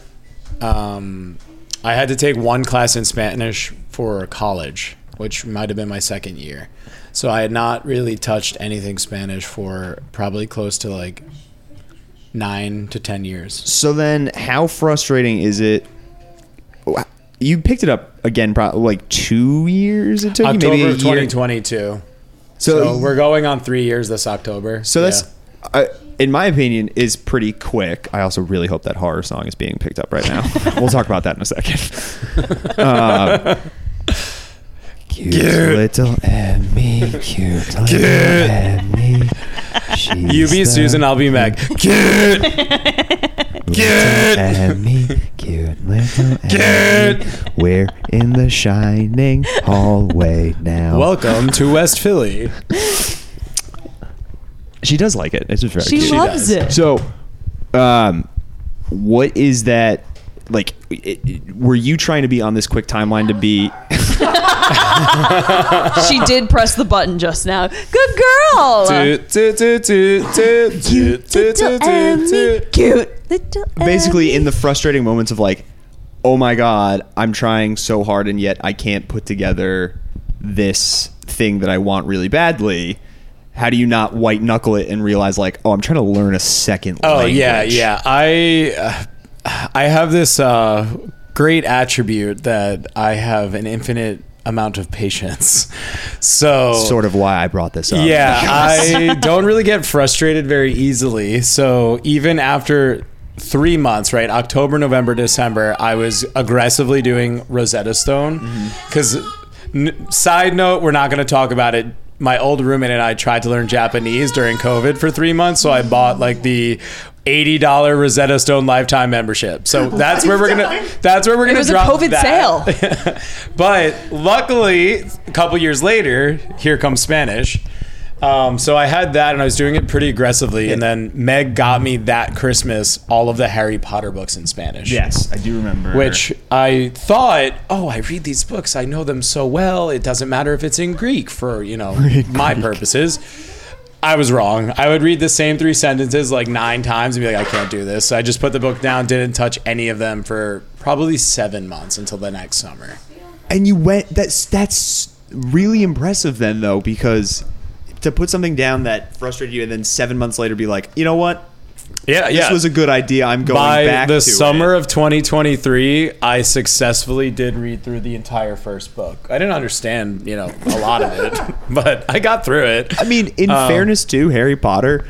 Speaker 5: Um, I had to take one class in Spanish for college, which might have been my second year. So I had not really touched anything Spanish for probably close to like nine to ten years.
Speaker 1: So then, how frustrating is it? you picked it up again, probably like two years. It took
Speaker 5: October
Speaker 1: you, maybe a
Speaker 5: of
Speaker 1: year.
Speaker 5: twenty twenty-two.
Speaker 1: So,
Speaker 5: So we're going on three years this October.
Speaker 1: so that's, uh, in my opinion, is pretty quick. I also really hope that horror song is being picked up right now. We'll talk about that in a second. Uh, cute little Emmy, cute little Emmy. She's
Speaker 5: You be
Speaker 1: the
Speaker 5: Susan, I'll be Meg. Cute.
Speaker 1: little Emmy, cute little Emmy. We're in the shining hallway now.
Speaker 5: Welcome to West Philly.
Speaker 1: She does like it. It's just very
Speaker 2: She
Speaker 1: cute.
Speaker 2: loves
Speaker 5: does.
Speaker 2: it.
Speaker 1: So, um, what is that like? It, it- were you trying to be on this quick timeline to be?
Speaker 2: She did press the button just now. Good girl.
Speaker 5: Toot, toot, toot, toot, toot, toot, toot, toot, toot, toot.
Speaker 2: Cute little
Speaker 1: Basically, in the frustrating moments of like, oh my god, I'm trying so hard and yet I can't put together this thing that I want really badly. How do you not white knuckle it and realize like, oh, I'm trying to learn a second
Speaker 5: Oh
Speaker 1: language?
Speaker 5: yeah, yeah. I uh, I have this uh, great attribute that I have an infinite amount of patience. So
Speaker 1: Sort of why I brought this up.
Speaker 5: yeah, I don't really get frustrated very easily. So even after three months, right, October, November, December, I was aggressively doing Rosetta Stone. Because, n- side note, we're not going to talk about it. My old roommate and I tried to learn Japanese during COVID for three months, so I bought like the eighty dollars Rosetta Stone lifetime membership. So that's where we're gonna. That's where we're gonna
Speaker 2: was a
Speaker 5: drop
Speaker 2: COVID
Speaker 5: that. But luckily, a couple years later, here comes Spanish. Um, so I had that, and I was doing it pretty aggressively. And then Meg got me that Christmas all of the Harry Potter books in Spanish.
Speaker 1: Yes, I do remember.
Speaker 5: Which I thought, oh, I read these books. I know them so well. It doesn't matter if it's in Greek for, you know, my purposes. I was wrong. I would read the same three sentences like nine times and be like, I can't do this. So I just put the book down, didn't touch any of them for probably seven months until the next summer.
Speaker 1: And you went. That's that's really impressive then, though, because to put something down that frustrated you and then seven months later be like, you know what?
Speaker 5: Yeah,
Speaker 1: This
Speaker 5: yeah.
Speaker 1: was a good idea. I'm going
Speaker 5: By
Speaker 1: back
Speaker 5: the
Speaker 1: to
Speaker 5: summer
Speaker 1: it.
Speaker 5: of twenty twenty-three, I successfully did read through the entire first book. I didn't understand, you know, a lot of it, but I got through it.
Speaker 1: I mean, in
Speaker 5: Um,
Speaker 1: fairness to Harry Potter,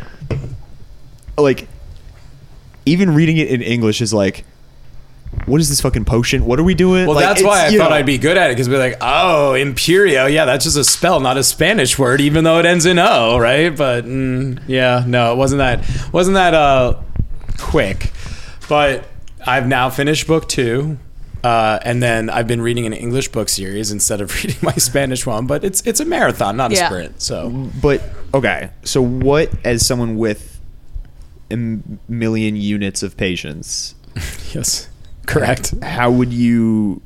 Speaker 1: like, even reading it in English is like, what is this fucking potion? What are we doing?
Speaker 5: Well,
Speaker 1: Like,
Speaker 5: that's
Speaker 1: it's,
Speaker 5: why I
Speaker 1: you
Speaker 5: thought
Speaker 1: know,
Speaker 5: I'd be good at it, because we're like, oh, Imperio, yeah, that's just a spell, not a Spanish word, even though it ends in O, right? But mm, yeah, no, it wasn't that wasn't that uh, quick. But I've now finished book two, uh, and then I've been reading an English book series instead of reading my Spanish one. But it's it's a marathon, not a
Speaker 2: Yeah.
Speaker 5: sprint. So
Speaker 1: But okay, so what, as someone with a m- million units of patience,
Speaker 5: yes, correct.
Speaker 1: how would you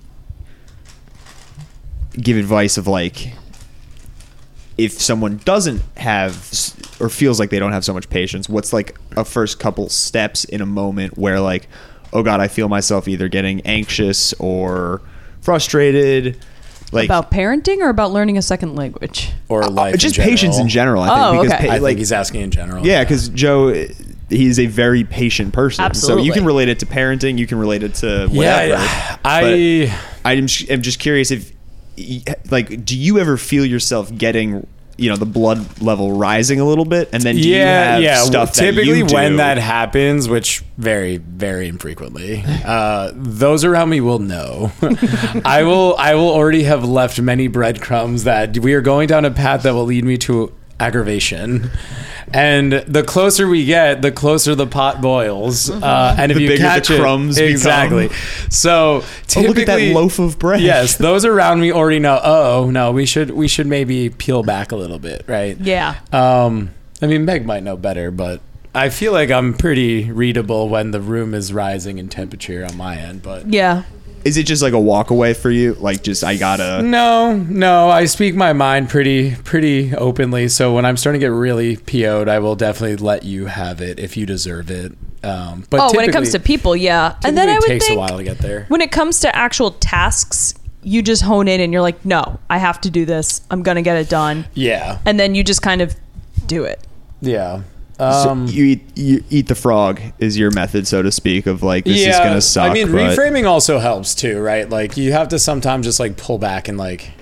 Speaker 1: give advice of like, if someone doesn't have s- or feels like they don't have so much patience, what's like a first couple steps in a moment where like, oh god, I feel myself either getting anxious or frustrated, like
Speaker 2: About parenting or about learning a second language?
Speaker 5: Or life,
Speaker 1: uh, just
Speaker 5: in
Speaker 1: patience in general. I think
Speaker 2: Oh,
Speaker 1: because
Speaker 2: okay.
Speaker 1: pa-
Speaker 5: I
Speaker 1: like
Speaker 5: think he's asking in general.
Speaker 1: yeah, because Joe, he's a very patient person, so you
Speaker 2: Absolutely.
Speaker 1: can relate it to parenting, you can relate it to whatever.
Speaker 5: yeah, I.
Speaker 1: I'm just, I'm just curious if, y- like, do you ever feel yourself getting, you know, the blood level rising a little bit, and then do you
Speaker 5: yeah,
Speaker 1: have
Speaker 5: yeah.
Speaker 1: stuff that
Speaker 5: Typically,
Speaker 1: you do?
Speaker 5: when that happens, which very, very infrequently, uh, those around me will know. I will, I will already have left many breadcrumbs that we are going down a path that will lead me to aggravation. And the closer we get, the closer the pot boils. Uh, and if
Speaker 1: The
Speaker 5: you
Speaker 1: bigger the
Speaker 5: catch it,
Speaker 1: crumbs become.
Speaker 5: exactly. So
Speaker 1: Oh,
Speaker 5: typically,
Speaker 1: look at that loaf of bread.
Speaker 5: Yes, those around me already know. Oh no, we should we should maybe peel back a little bit, right?
Speaker 2: Yeah.
Speaker 5: Um, I mean, Meg might know better, but I feel like I'm pretty readable when the room is rising in temperature on my end. But
Speaker 2: Yeah.
Speaker 1: Is it just like a walk away for you? Like, just I gotta.
Speaker 5: no, no, I speak my mind pretty, pretty openly. So when I'm starting to get really P O'd, I will definitely let you have it if you deserve it. Um, but
Speaker 2: Oh, when it comes to
Speaker 5: typically-
Speaker 2: people, yeah. And then
Speaker 5: typically
Speaker 2: I
Speaker 5: it
Speaker 2: would
Speaker 5: takes
Speaker 2: think
Speaker 5: a while to get there.
Speaker 2: when it comes to actual tasks, you just hone in and you're like, no, I have to do this. I'm going to get it done.
Speaker 5: Yeah,
Speaker 2: And then you just kind of do it.
Speaker 5: yeah. Um,
Speaker 1: so you eat you eat the frog is your method, so to speak, of like this is gonna suck.
Speaker 5: I mean,
Speaker 1: but
Speaker 5: reframing also helps too, right? Like you have to sometimes just like pull back and like,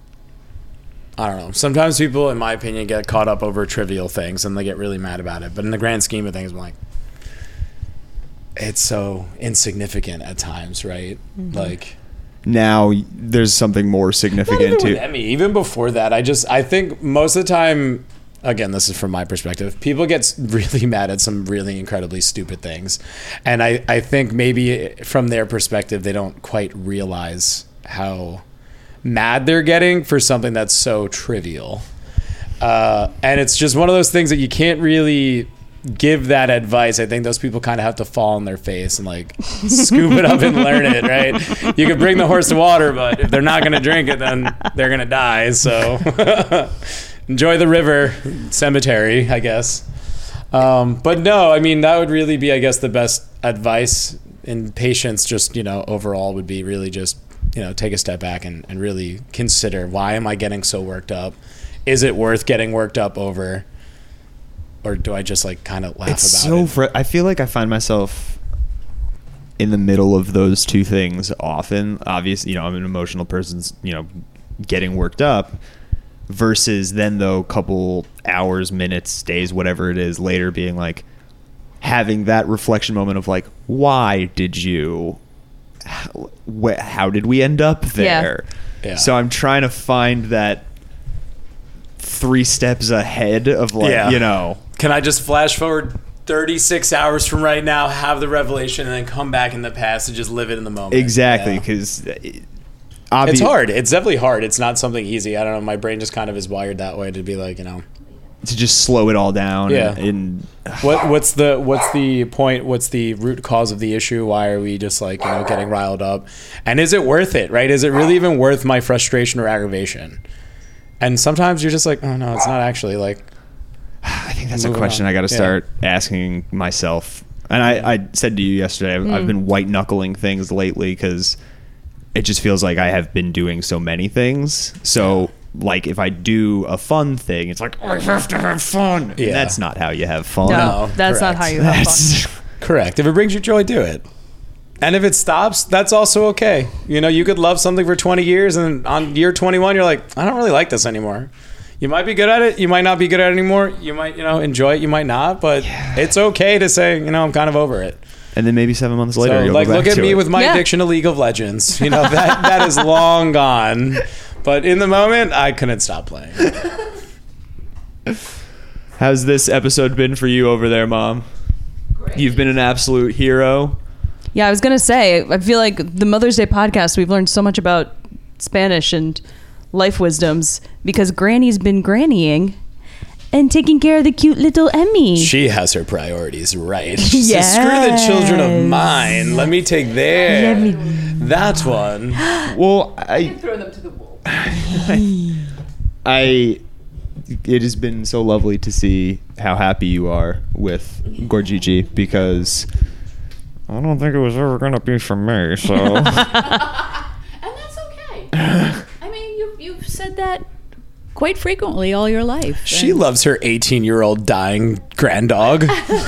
Speaker 5: I don't know. Sometimes people, in my opinion, get caught up over trivial things and they get really mad about it. But in the grand scheme of things, I'm like, it's so insignificant at times, right? Mm-hmm. Like
Speaker 1: now there's something more significant
Speaker 5: to
Speaker 1: to
Speaker 5: me. Even before that, I just I think most of the time. Again, this is from my perspective. People get really mad at some really incredibly stupid things. And I, I think maybe from their perspective, they don't quite realize how mad they're getting for something that's so trivial. Uh, and it's just one of those things that you can't really give that advice. I think those people kind of have to fall on their face and like scoop it up and learn it, right? You could bring the horse to water, but if they're not going to drink it, then they're going to die. So... Enjoy the river cemetery, I guess. Um, but no, I mean, that would really be, I guess, the best advice in patience, just, you know, overall would be really just, you know, take a step back and, and really consider, why am I getting so worked up? Is it worth getting worked up over? Or do I just like kind of laugh
Speaker 1: it's
Speaker 5: about
Speaker 1: so
Speaker 5: it?
Speaker 1: Fr- I feel like I find myself in the middle of those two things often. Obviously, you know, I'm an emotional person, you know, getting worked up. Versus then, though, a couple hours, minutes, days, whatever it is later, being like, having that reflection moment of like, why did you, how, wh- how did we end up there?
Speaker 5: Yeah. Yeah.
Speaker 1: So I'm trying to find that three steps ahead of like,
Speaker 5: Yeah.
Speaker 1: you know.
Speaker 5: Can I just flash forward thirty-six hours from right now, have the revelation, and then come back in the past and just live it in the moment?
Speaker 1: Exactly,
Speaker 5: Yeah.
Speaker 1: because...
Speaker 5: Obvi- it's hard. It's definitely hard. It's not something easy. I don't know. My brain just kind of is wired that way to be like, you know,
Speaker 1: to just slow it all down.
Speaker 5: Yeah.
Speaker 1: And, and
Speaker 5: what what's the what's the point? What's the root cause of the issue? Why are we just like, you know, getting riled up? And is it worth it? Right? Is it really even worth my frustration or aggravation? And sometimes you're just like, oh no, it's not actually. Like,
Speaker 1: I think that's a question on. I got to start yeah. asking myself. And I, I said to you yesterday, I've, mm. I've been white knuckling things lately because it just feels like I have been doing so many things. So, like, if I do a fun thing, it's like, I have to have fun. Yeah. That's not how you have fun.
Speaker 2: No,
Speaker 5: no
Speaker 2: that's
Speaker 5: correct.
Speaker 2: not how you have
Speaker 1: that's
Speaker 2: fun.
Speaker 5: Correct. If it brings you joy, do it. And if it stops, that's also okay. You know, you could love something for twenty years, and on year twenty-one, you're like, I don't really like this anymore. You might be good at it. You might not be good at it anymore. You might, you know, enjoy it. You might not. But yeah. it's okay to say, you know, I'm kind of over it.
Speaker 1: And then maybe seven months later,
Speaker 5: so,
Speaker 1: you'll
Speaker 5: like,
Speaker 1: go back
Speaker 5: look at
Speaker 1: to
Speaker 5: me
Speaker 1: it.
Speaker 5: with my
Speaker 2: yeah.
Speaker 5: addiction to League of Legends. You know, that that is long gone. But in the moment, I couldn't stop playing.
Speaker 1: How's this episode been for you over there, Mom? Great. You've been an absolute hero.
Speaker 2: Yeah, I was going to say, I feel like the Mother's Day podcast, we've learned so much about Spanish and life wisdoms because Granny's been grannying and taking care of the cute little Emmy.
Speaker 5: She has her priorities right.
Speaker 2: Yes.
Speaker 5: So screw the children of mine. Let me take their
Speaker 2: Me...
Speaker 5: that one.
Speaker 1: Well, I
Speaker 3: throw them to the wolves.
Speaker 1: I, I it has been so lovely to see how happy you are with Gorgigi because I don't think it was ever going to be for me. So,
Speaker 7: and that's okay. I mean, you you've said that quite frequently all your life.
Speaker 5: She
Speaker 7: and
Speaker 5: loves her eighteen-year-old dying granddog.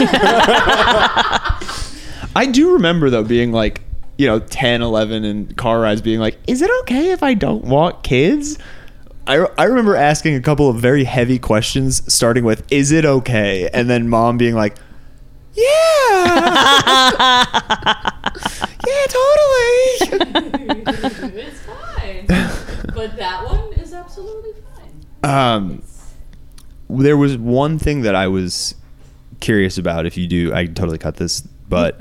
Speaker 1: I do remember, though, being like, you know, ten, eleven and car rides being like, is it okay if I don't want kids? I, I remember asking a couple of very heavy questions, starting with, is it okay? And then Mom being like, yeah. Yeah, totally.
Speaker 7: it's fine. But that one is absolutely fine.
Speaker 1: Um, there was one thing that I was curious about. If you do, I totally cut this. But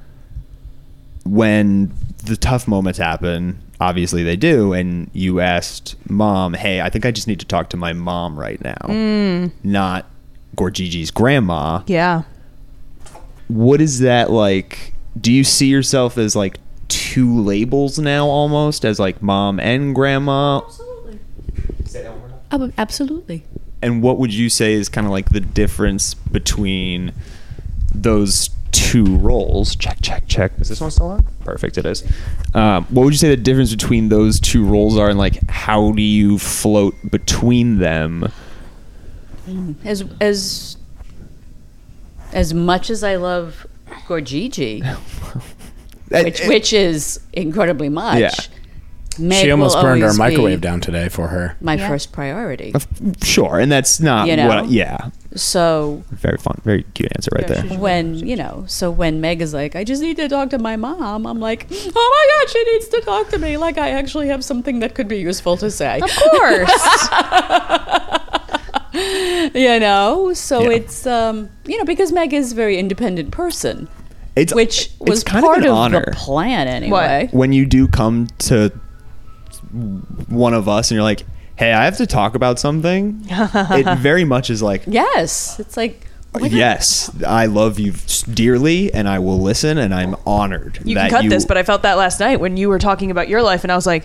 Speaker 1: when the tough moments happen, obviously they do, and you asked Mom, "Hey, I think I just need to talk to my mom right now,
Speaker 2: Mm.
Speaker 1: not Gorgigi's grandma."
Speaker 2: Yeah.
Speaker 1: What is that like? Do you see yourself as like two labels now, almost as like mom and grandma?
Speaker 7: Absolutely. Oh, absolutely.
Speaker 1: And what would you say is kind of like the difference between those two roles? Check, check, check. Is this one still on? Perfect, it is. Um, what would you say the difference between those two roles are, and like how do you float between them?
Speaker 2: As as
Speaker 7: as much as I love Gorgigi,
Speaker 1: And-
Speaker 7: which
Speaker 1: and-
Speaker 7: which is incredibly much.
Speaker 1: Yeah.
Speaker 7: Meg
Speaker 5: She almost
Speaker 7: will
Speaker 5: burned our
Speaker 7: always
Speaker 5: microwave
Speaker 7: be
Speaker 5: down today for her.
Speaker 7: my
Speaker 2: Yeah.
Speaker 7: first priority.
Speaker 1: Sure, and that's not
Speaker 7: You know?
Speaker 1: what. I, yeah,
Speaker 7: So
Speaker 1: very fun, very cute answer right there.
Speaker 7: when you know, so when Meg is like, I just need to talk to my mom, I'm like, oh my god, she needs to talk to me. Like I actually have something that could be useful to say.
Speaker 2: Of course.
Speaker 7: You know, so
Speaker 1: Yeah.
Speaker 7: it's um, you know, because Meg is a very independent person,
Speaker 1: It's
Speaker 7: which
Speaker 1: it's
Speaker 7: was
Speaker 1: kind
Speaker 7: part
Speaker 1: of an
Speaker 7: of
Speaker 1: honor
Speaker 7: the plan anyway.
Speaker 1: when you do come to one of us and you're like, "Hey, I have to talk about something." It very much is like,
Speaker 7: Yes, it's like oh my God.
Speaker 1: "Yes, I love you dearly, and I will listen, and I'm honored."
Speaker 2: You
Speaker 1: that
Speaker 2: can cut
Speaker 1: you,
Speaker 2: this, but I felt that last night when you were talking about your life, and I was like,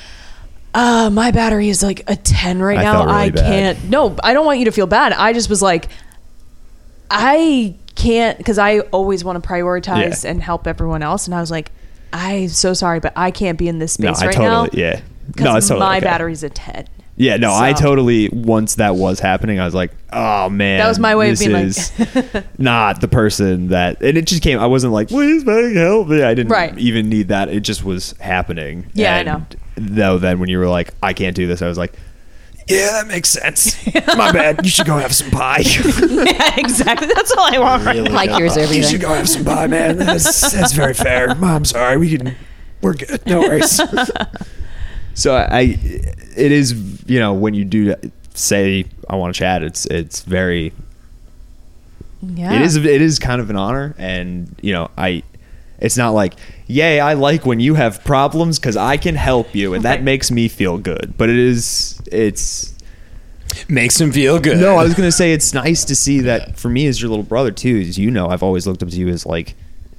Speaker 2: uh, my battery is like a ten right
Speaker 1: I
Speaker 2: now.
Speaker 1: felt really
Speaker 2: I
Speaker 1: bad.
Speaker 2: can't. No, I don't want you to feel bad. I just was like, I can't, because I always want to prioritize
Speaker 1: Yeah.
Speaker 2: and help everyone else. And I was like, I'm so sorry, but I can't be in this
Speaker 1: no,
Speaker 2: space
Speaker 1: I
Speaker 2: right
Speaker 1: totally,
Speaker 2: now.
Speaker 1: yeah,
Speaker 2: Because
Speaker 1: no, it's totally
Speaker 2: my
Speaker 1: okay.
Speaker 2: battery's a ten.
Speaker 1: Yeah, no, I
Speaker 2: So-
Speaker 1: totally. Once that was happening, I was like, "Oh man,
Speaker 2: That was my way of
Speaker 1: this
Speaker 2: being like-
Speaker 1: is not the person that." And it just came. I wasn't like, "Please, Meg, help me." I didn't
Speaker 2: Right.
Speaker 1: even need that. It just was happening.
Speaker 2: Yeah, I
Speaker 1: And
Speaker 2: know.
Speaker 1: Though then, when you were like, "I can't do this," I was like, "Yeah, that makes sense. My bad. You should go have some pie.
Speaker 2: Yeah, exactly. That's all I want right now.
Speaker 7: Like here's
Speaker 1: you
Speaker 7: everything.
Speaker 1: should go have some pie, man. That's, that's very fair. I'm sorry. We can. We're good. No worries." So I, it is, you know, when you do say I want to chat, it's it's very,
Speaker 2: Yeah.
Speaker 1: it is it is kind of an honor, and you know I, it's not like, yay, I like when you have problems because I can help you, and that
Speaker 2: Right.
Speaker 1: makes me feel good. But it is it's
Speaker 5: Makes him feel good.
Speaker 1: no, I was gonna say it's nice to see that for me as your little brother too. As you know, I've always looked up to you as like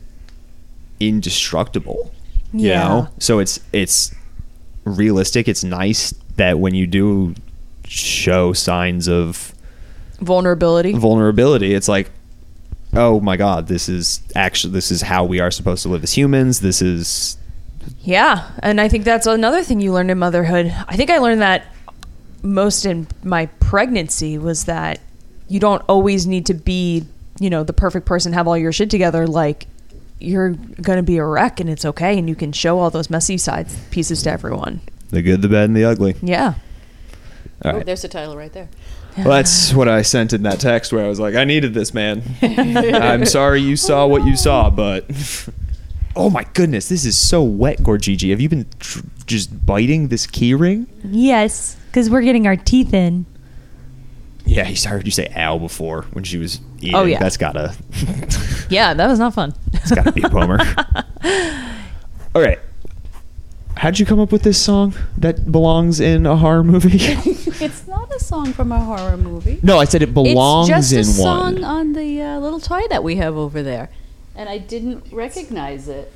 Speaker 1: indestructible. You
Speaker 2: Yeah.
Speaker 1: know, so it's it's realistic. It's nice that when you do show signs of
Speaker 2: Vulnerability.
Speaker 1: vulnerability, it's like, oh my god, this is actually this is how we are supposed to live as humans. This is
Speaker 2: Yeah, and I think that's another thing you learned in motherhood. I think I learned that most in my pregnancy was that you don't always need to be, you know, the perfect person, have all your shit together. Like, you're going to be a wreck and it's okay, and you can show all those messy sides pieces to everyone.
Speaker 1: the good, the bad, and the ugly.
Speaker 2: Yeah.
Speaker 1: All
Speaker 7: Oh,
Speaker 1: right.
Speaker 7: there's the title right there.
Speaker 1: Well, that's what I sent in that text where I was like, I needed this, man. I'm sorry you saw what you saw, but oh my goodness, this is so wet, Gorgigi. Have you been tr- just biting this key ring?
Speaker 4: Yes, because we're getting our teeth in.
Speaker 1: Yeah, I heard you say ow before when she was eating.
Speaker 2: Oh, yeah.
Speaker 1: That's gotta,
Speaker 2: Yeah, that was not fun.
Speaker 1: that's gotta be a bummer. All right. How'd you come up with this song that belongs in a horror movie?
Speaker 7: It's not a song from a horror movie.
Speaker 1: No, I said it belongs
Speaker 7: it's just
Speaker 1: in
Speaker 7: a
Speaker 1: one.
Speaker 7: song on the uh, little toy that we have over there, and I didn't recognize it.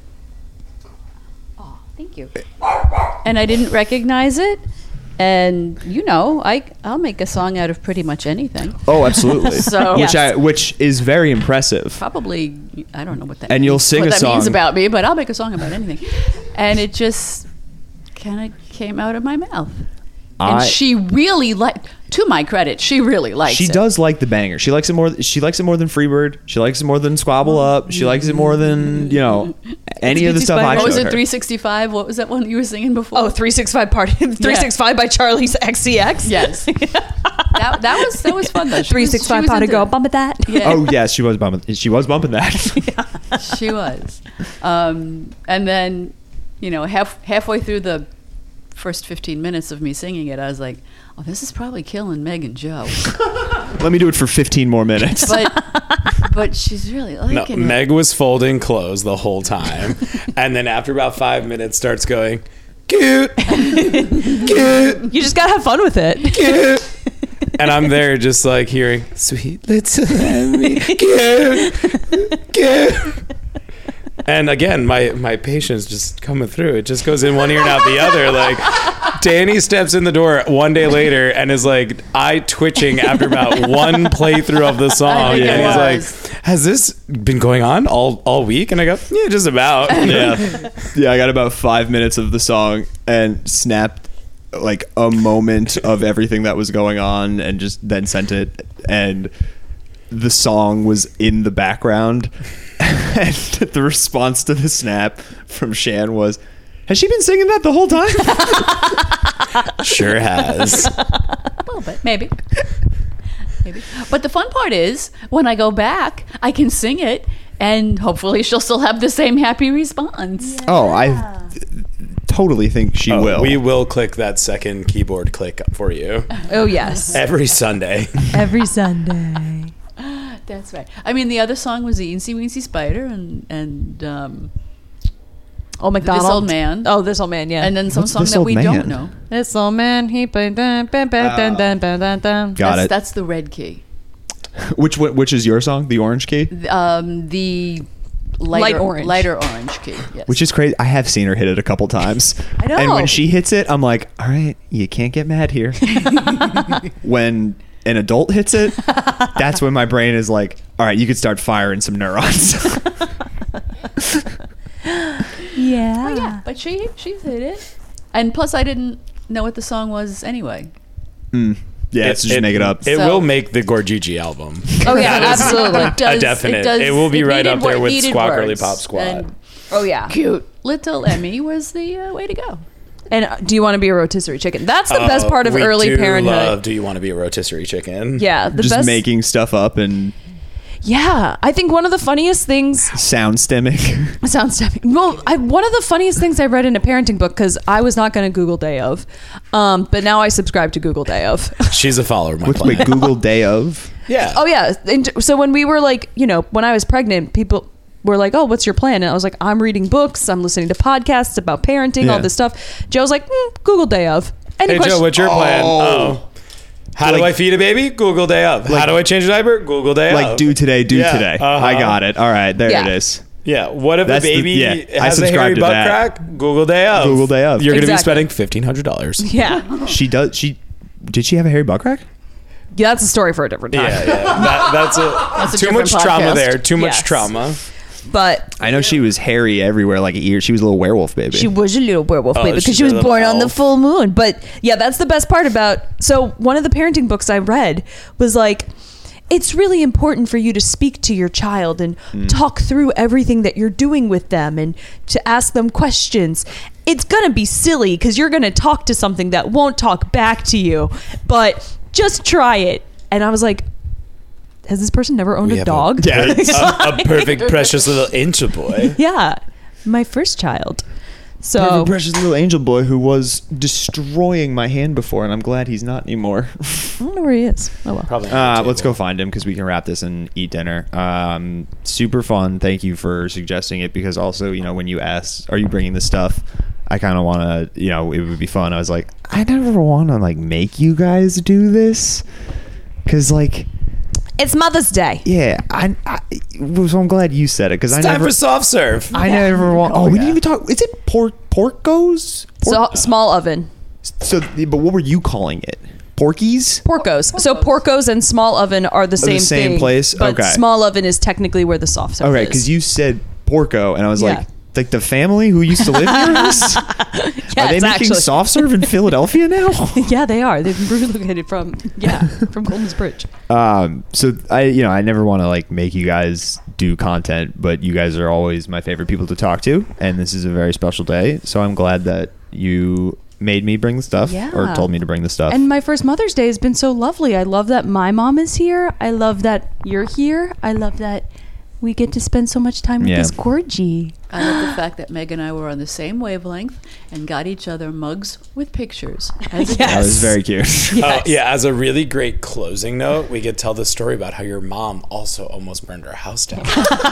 Speaker 7: Oh, thank you. And I didn't recognize it, and you know, I I'll make a song out of pretty much anything.
Speaker 1: Oh, absolutely.
Speaker 7: So-
Speaker 1: which
Speaker 7: Yes.
Speaker 1: I which is very impressive.
Speaker 7: Probably I don't know what that
Speaker 1: And
Speaker 7: means,
Speaker 1: you'll sing
Speaker 7: what
Speaker 1: a
Speaker 7: that means
Speaker 1: song.
Speaker 7: about me, but I'll make a song about anything. And it just kind of came out of my mouth. And
Speaker 1: I-
Speaker 7: she really liked. To my credit, she really likes
Speaker 1: She
Speaker 7: it.
Speaker 1: does like the banger. She likes it more. She likes it more than Freebird. She likes it more than Squabble Up. She likes it more than you know any of the stuff I
Speaker 7: What was
Speaker 1: showed
Speaker 7: it?
Speaker 1: her.
Speaker 7: three sixty-five. What was that one you were singing before?
Speaker 2: Oh, three sixty-five party. three sixty-five by Charlie's X C X.
Speaker 7: yes. that, that was that was fun though. She was-
Speaker 2: three
Speaker 7: she
Speaker 2: sixty-five
Speaker 7: was
Speaker 2: party
Speaker 7: into
Speaker 2: girl.
Speaker 7: it.
Speaker 2: Bump at that.
Speaker 7: Yeah,
Speaker 1: Oh yes, she was bumping. She was bumping that.
Speaker 7: she was. Um, and then, you know, half halfway through the first fifteen minutes of me singing it, I was like, "Oh, this is probably killing Meg and Joe."
Speaker 1: Let me do it for fifteen more minutes.
Speaker 7: But but she's really
Speaker 5: No,
Speaker 7: liking it.
Speaker 5: Meg was folding clothes the whole time, and then after about five minutes, starts going, cute, cute,
Speaker 2: You just gotta have fun with it.
Speaker 5: cute. And I'm there just like hearing, sweet little Emmy, cute, cute. And again, my my patience just coming through. It just goes in one ear and out the other. Like Danny steps in the door one day later and is like eye twitching after about one playthrough of the
Speaker 7: I
Speaker 5: song.
Speaker 7: think it
Speaker 5: And he's
Speaker 7: was.
Speaker 5: like, "Has this been going on all all week?" And I go, "Yeah, just about."
Speaker 1: yeah, yeah. I got about five minutes of the song and snapped like a moment of everything that was going on, and just then sent it. And the song was in the background, and the response to the snap from Shan was, "Has she been singing that the whole time?"
Speaker 5: Sure has.
Speaker 7: A little bit, maybe. Maybe. But the fun part is when I go back, I can sing it, and hopefully she'll still have the same happy response.
Speaker 1: Oh, I totally think she
Speaker 5: Oh,
Speaker 1: will.
Speaker 5: We will click that second keyboard click for you
Speaker 2: Oh yes,
Speaker 5: every Sunday.
Speaker 2: every Sunday.
Speaker 7: That's right. I mean, the other song was the Eensy Weensy Spider, and and um,
Speaker 2: Oh, McDonald.
Speaker 7: This Old Man.
Speaker 2: Oh, This Old Man. Yeah.
Speaker 7: and then some
Speaker 1: What's
Speaker 7: song
Speaker 1: This
Speaker 7: that
Speaker 1: Old
Speaker 7: we
Speaker 1: Man?
Speaker 7: don't know.
Speaker 2: This Old Man, he played dun, dun, dun, dun, dun, dun, dun, dun.
Speaker 1: Got
Speaker 7: that's,
Speaker 1: it.
Speaker 7: That's the red key.
Speaker 1: Which one- which is your song? The orange key?
Speaker 7: Um, the lighter,
Speaker 2: Light orange.
Speaker 7: lighter orange key. Yes.
Speaker 1: Which is crazy. I have seen her hit it a couple times.
Speaker 2: I know.
Speaker 1: And when she hits it, I'm like, all right, you can't get mad here. When an adult hits it, that's when my brain is like, all right, you could start firing some neurons.
Speaker 2: Yeah.
Speaker 7: Oh, yeah, but she she hit it, and plus I didn't know what the song was anyway.
Speaker 1: Mm. Yeah, it's just make it up.
Speaker 5: It
Speaker 7: So-
Speaker 5: will make the Gorgigi album.
Speaker 2: Oh yeah, absolutely.
Speaker 7: It does-
Speaker 5: a definite. It,
Speaker 7: does-
Speaker 5: will be
Speaker 7: it
Speaker 5: right
Speaker 7: needed
Speaker 5: up there
Speaker 7: wo-
Speaker 5: with
Speaker 7: needed
Speaker 5: Squawk Early
Speaker 7: words.
Speaker 5: Pop Squad.
Speaker 7: And
Speaker 2: Oh yeah.
Speaker 7: cute little Emmy was the uh, way to go.
Speaker 2: And uh, do you want to be a rotisserie chicken? That's the
Speaker 5: Uh,
Speaker 2: best part of
Speaker 5: we
Speaker 2: early
Speaker 5: do
Speaker 2: parenthood.
Speaker 5: Love, do you want to be a rotisserie chicken?
Speaker 2: Yeah, the
Speaker 1: just
Speaker 2: best.
Speaker 1: making stuff up and
Speaker 2: Yeah, I think one of the funniest things
Speaker 1: sound stemming.
Speaker 2: sounds well. I, one of the funniest things I read in a parenting book because I was not going to Google Day of, um, but now I subscribe to Google Day of.
Speaker 5: She's a follower of my
Speaker 1: What's
Speaker 5: plan.
Speaker 1: wait, Google Day of?
Speaker 5: Yeah.
Speaker 2: Oh yeah. And so when we were like, you know, when I was pregnant, people were like, "Oh, what's your plan?" And I was like, "I'm reading books. I'm listening to podcasts about parenting, all
Speaker 1: Yeah.
Speaker 2: this stuff." Joe's like, mm, "Google Day of." Any
Speaker 5: Hey
Speaker 2: question?
Speaker 5: Joe, what's your plan?
Speaker 1: Oh.
Speaker 5: Oh. How do
Speaker 1: Like-
Speaker 5: I feed a baby? Google Day of. How
Speaker 1: Like-
Speaker 5: do I change a diaper? Google Day
Speaker 1: Like
Speaker 5: of.
Speaker 1: do today, do
Speaker 5: Yeah,
Speaker 1: today.
Speaker 5: uh-huh.
Speaker 1: I got it. All right, there
Speaker 2: Yeah.
Speaker 1: it is.
Speaker 5: Yeah. What if
Speaker 1: That's
Speaker 5: the
Speaker 1: the-
Speaker 5: baby
Speaker 1: yeah, I
Speaker 5: has a
Speaker 1: subscribe
Speaker 5: hairy
Speaker 1: to
Speaker 5: butt
Speaker 1: that.
Speaker 5: crack? Google Day of.
Speaker 1: Google Day of.
Speaker 5: You're going to be
Speaker 2: Exactly.
Speaker 5: spending fifteen hundred dollars.
Speaker 2: Yeah.
Speaker 1: She does. She did she have a hairy butt crack?
Speaker 2: Yeah, that's a story for a different time.
Speaker 5: Yeah, yeah. That, that's a,
Speaker 7: That's a
Speaker 5: too much
Speaker 7: different
Speaker 5: trauma
Speaker 7: podcast.
Speaker 5: there. Too much
Speaker 2: Yes.
Speaker 5: trauma.
Speaker 2: But
Speaker 1: I know she was hairy everywhere, like a ear. She was a little werewolf baby.
Speaker 2: she was a little werewolf
Speaker 5: Oh,
Speaker 2: baby because
Speaker 5: she's
Speaker 2: she was
Speaker 5: a little
Speaker 2: born on the
Speaker 5: elf.
Speaker 2: full moon. But yeah, that's the best part about. So one of the parenting books I read was like, it's really important for you to speak to your child and talk through everything that you're doing with them and to ask them questions. It's gonna be silly because you're gonna talk to something that won't talk back to you, but just try it. And I was like, has this person never owned
Speaker 5: We
Speaker 2: a
Speaker 5: have
Speaker 2: dog?
Speaker 1: Yeah.
Speaker 5: a, a perfect, precious little angel boy.
Speaker 2: Yeah, my first child. So
Speaker 1: Perfect, precious little angel boy who was destroying my hand before, and I'm glad he's not anymore.
Speaker 2: I don't know where he is. Oh well.
Speaker 5: Probably.
Speaker 1: Uh, let's go find him because we can wrap this and eat dinner. Um, super fun. Thank you for suggesting it because also, you know, when you asked, are you bringing this stuff? I kind of want to, you know, it would be fun. I was like, I never want to like make you guys do this because like,
Speaker 2: It's Mother's Day.
Speaker 1: yeah, I, I so I'm glad you said it because I
Speaker 5: It's time
Speaker 1: never,
Speaker 5: for soft serve.
Speaker 1: I never want. Oh,
Speaker 5: Oh,
Speaker 1: we
Speaker 5: yeah.
Speaker 1: didn't even talk. Is it pork porcos?
Speaker 2: So
Speaker 1: Pork,
Speaker 2: small oven.
Speaker 1: so, but what were you calling it? Porkies?
Speaker 2: Porcos. So Porcos and small oven are the same,
Speaker 1: the same
Speaker 2: thing,
Speaker 1: place?
Speaker 2: But
Speaker 1: Okay.
Speaker 2: small oven is technically where the soft serve
Speaker 1: Okay,
Speaker 2: is.
Speaker 1: because you said Porco, and I was
Speaker 2: Yeah.
Speaker 1: like, like the family who used to live near us? Are they
Speaker 2: Yes,
Speaker 1: making
Speaker 2: actually.
Speaker 1: soft serve in Philadelphia now?
Speaker 2: Yeah, they are. They've relocated from yeah from Golden's Bridge.
Speaker 1: um, so I, you know, I never want to like make you guys do content, but you guys are always my favorite people to talk to, and this is a very special day. So I'm glad that you made me bring the stuff
Speaker 2: Yeah.
Speaker 1: or told me to bring the stuff.
Speaker 2: And my first Mother's Day has been so lovely. I love that my mom is here. I love that you're here. I love that we get to spend so much time with
Speaker 1: Yeah.
Speaker 2: this Gorgie.
Speaker 7: I love the fact that Meg and I were on the same wavelength and got each other mugs with pictures. As a
Speaker 2: Yes.
Speaker 1: that was very cute.
Speaker 5: Uh, yeah, as a really great closing note, we could tell the story about how your mom also almost burned her house down.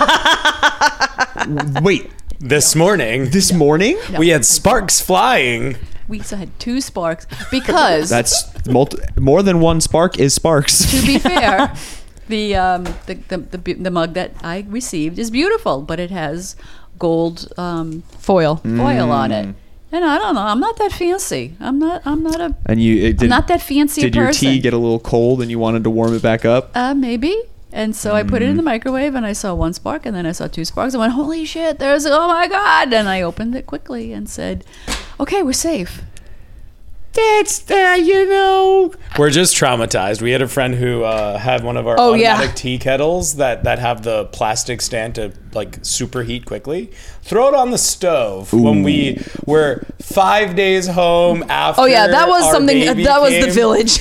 Speaker 1: Wait,
Speaker 5: This morning,
Speaker 1: this morning?
Speaker 5: we had sparks flying.
Speaker 7: We also had two sparks because,
Speaker 1: That's multi- more than one spark is sparks.
Speaker 7: to be fair, the, um, the, the the the mug that I received is beautiful, but it has gold um,
Speaker 2: Foil.
Speaker 7: foil on it. And I don't know. I'm not that fancy. I'm not. I'm not a.
Speaker 1: And you it
Speaker 7: I'm
Speaker 1: did,
Speaker 7: not that fancy
Speaker 1: did
Speaker 7: a
Speaker 1: your
Speaker 7: person.
Speaker 1: tea get a little cold and you wanted to warm it back up?
Speaker 7: Uh, maybe. And so I put it in the microwave, and I saw one spark, and then I saw two sparks. I went, "Holy shit! There's oh my god!" And I opened it quickly and said, "Okay, we're safe."
Speaker 1: That's uh, you know.
Speaker 5: We're just traumatized. We had a friend who uh, had one of our
Speaker 2: Oh, yeah.
Speaker 5: automatic tea kettles that, that have the plastic stand to like superheat quickly. Throw it on the stove when we were five days home after.
Speaker 2: Oh yeah, that was
Speaker 5: our
Speaker 2: something.
Speaker 5: baby
Speaker 2: That was the
Speaker 5: came.
Speaker 2: village.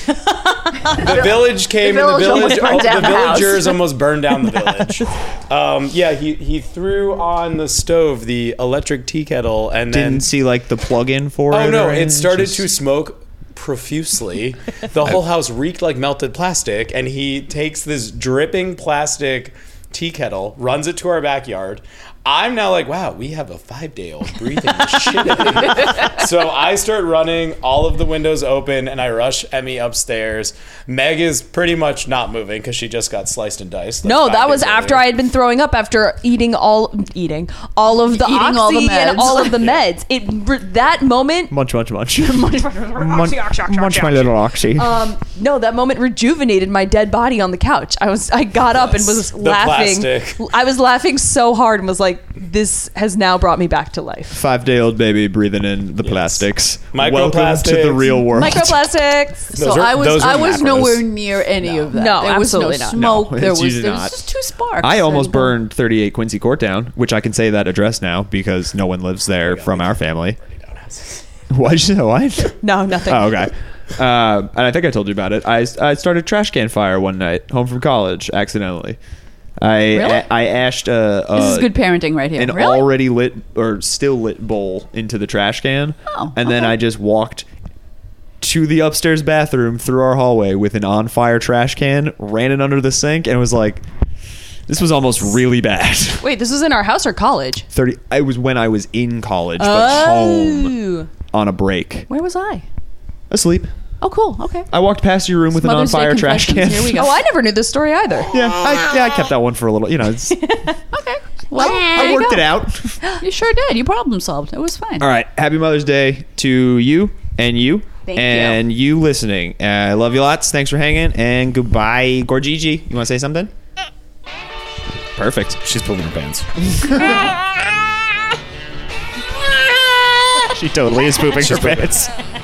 Speaker 5: The village came
Speaker 8: The village
Speaker 5: and the
Speaker 8: almost
Speaker 5: village,
Speaker 8: burned
Speaker 5: oh,
Speaker 8: down
Speaker 5: the
Speaker 8: the house.
Speaker 5: villagers almost burned down the village. Um, yeah, he, he threw on the stove the electric tea kettle and then
Speaker 1: Didn't see like the plug-in for it.
Speaker 5: oh no,
Speaker 1: or
Speaker 5: it
Speaker 1: anything?
Speaker 5: started
Speaker 1: Just-
Speaker 5: to smoke profusely. The whole house reeked like melted plastic, and he takes this dripping plastic tea kettle, runs it to our backyard. I'm now like, wow, we have a five-day-old breathing the shit out of me. So I start running, all of the windows open, and I rush Emmy upstairs. Meg is pretty much not moving because she just got sliced and diced. like
Speaker 2: No,
Speaker 5: five
Speaker 2: that was
Speaker 5: days
Speaker 2: after
Speaker 5: earlier.
Speaker 2: I had been throwing up after eating all eating all of the
Speaker 7: Eating
Speaker 2: oxy
Speaker 7: all the
Speaker 2: and
Speaker 7: meds.
Speaker 2: all of the meds. It that moment.
Speaker 1: munch, munch, munch. munch, munch my little oxy.
Speaker 2: Um, no, that moment rejuvenated my dead body on the couch. I was, I got up and was
Speaker 5: The
Speaker 2: laughing.
Speaker 5: plastic.
Speaker 2: I was laughing so hard and was like, "This has now brought me back to life."
Speaker 1: Five-day-old baby breathing in the plastics. Welcome to
Speaker 5: Microplastics.
Speaker 1: the real world.
Speaker 2: Microplastics.
Speaker 7: So
Speaker 5: Those are-
Speaker 7: I was
Speaker 5: those are
Speaker 7: I was
Speaker 5: macros.
Speaker 7: nowhere near any of that.
Speaker 2: No,
Speaker 7: there was no
Speaker 2: absolutely not.
Speaker 7: smoke.
Speaker 1: No,
Speaker 7: there
Speaker 1: it's
Speaker 7: was
Speaker 1: usually
Speaker 7: there was
Speaker 1: not.
Speaker 7: just two sparks.
Speaker 1: I almost
Speaker 7: and, uh,
Speaker 1: burned thirty-eight Quincy Court down, which I can say that address now because no one lives there from our family. What? Did you say? What?
Speaker 2: No, nothing.
Speaker 1: Oh, okay. Uh, and I think I told you about it. I, I started a trash can fire one night home from college accidentally. I
Speaker 7: Really?
Speaker 1: I, I ashed a, a
Speaker 7: This is good parenting right here.
Speaker 1: an
Speaker 7: Really?
Speaker 1: already lit or still lit bowl into the trash can,
Speaker 7: Oh,
Speaker 1: and then
Speaker 7: okay.
Speaker 1: I just walked to the upstairs bathroom through our hallway with an on fire trash can, ran it under the sink, and was like, "This was almost really bad."
Speaker 2: Wait, this was in our house or college?
Speaker 1: Thirty. I was when I was in college, but home
Speaker 2: Oh.
Speaker 1: on a break,
Speaker 7: Where was I?
Speaker 1: asleep.
Speaker 7: Oh, cool. Okay.
Speaker 1: I walked past your room with an on
Speaker 7: Mother's Day
Speaker 1: fire trash can.
Speaker 7: confessions. Here we go.
Speaker 2: Oh, I never knew this story either.
Speaker 1: Yeah, I, yeah, I kept that one for a little. You know, it's,
Speaker 7: Okay. Well,
Speaker 1: I
Speaker 7: there you
Speaker 1: worked
Speaker 7: go.
Speaker 1: it out.
Speaker 7: You sure did. You problem solved. It was fine.
Speaker 1: All right. Happy Mother's Day to you and you
Speaker 8: Thank you.
Speaker 1: and you, listening. Uh, I love you lots. Thanks for hanging and goodbye, Gorgigi. You want to say something? Perfect.
Speaker 5: She's pulling her pants.
Speaker 1: She totally is pooping her pants.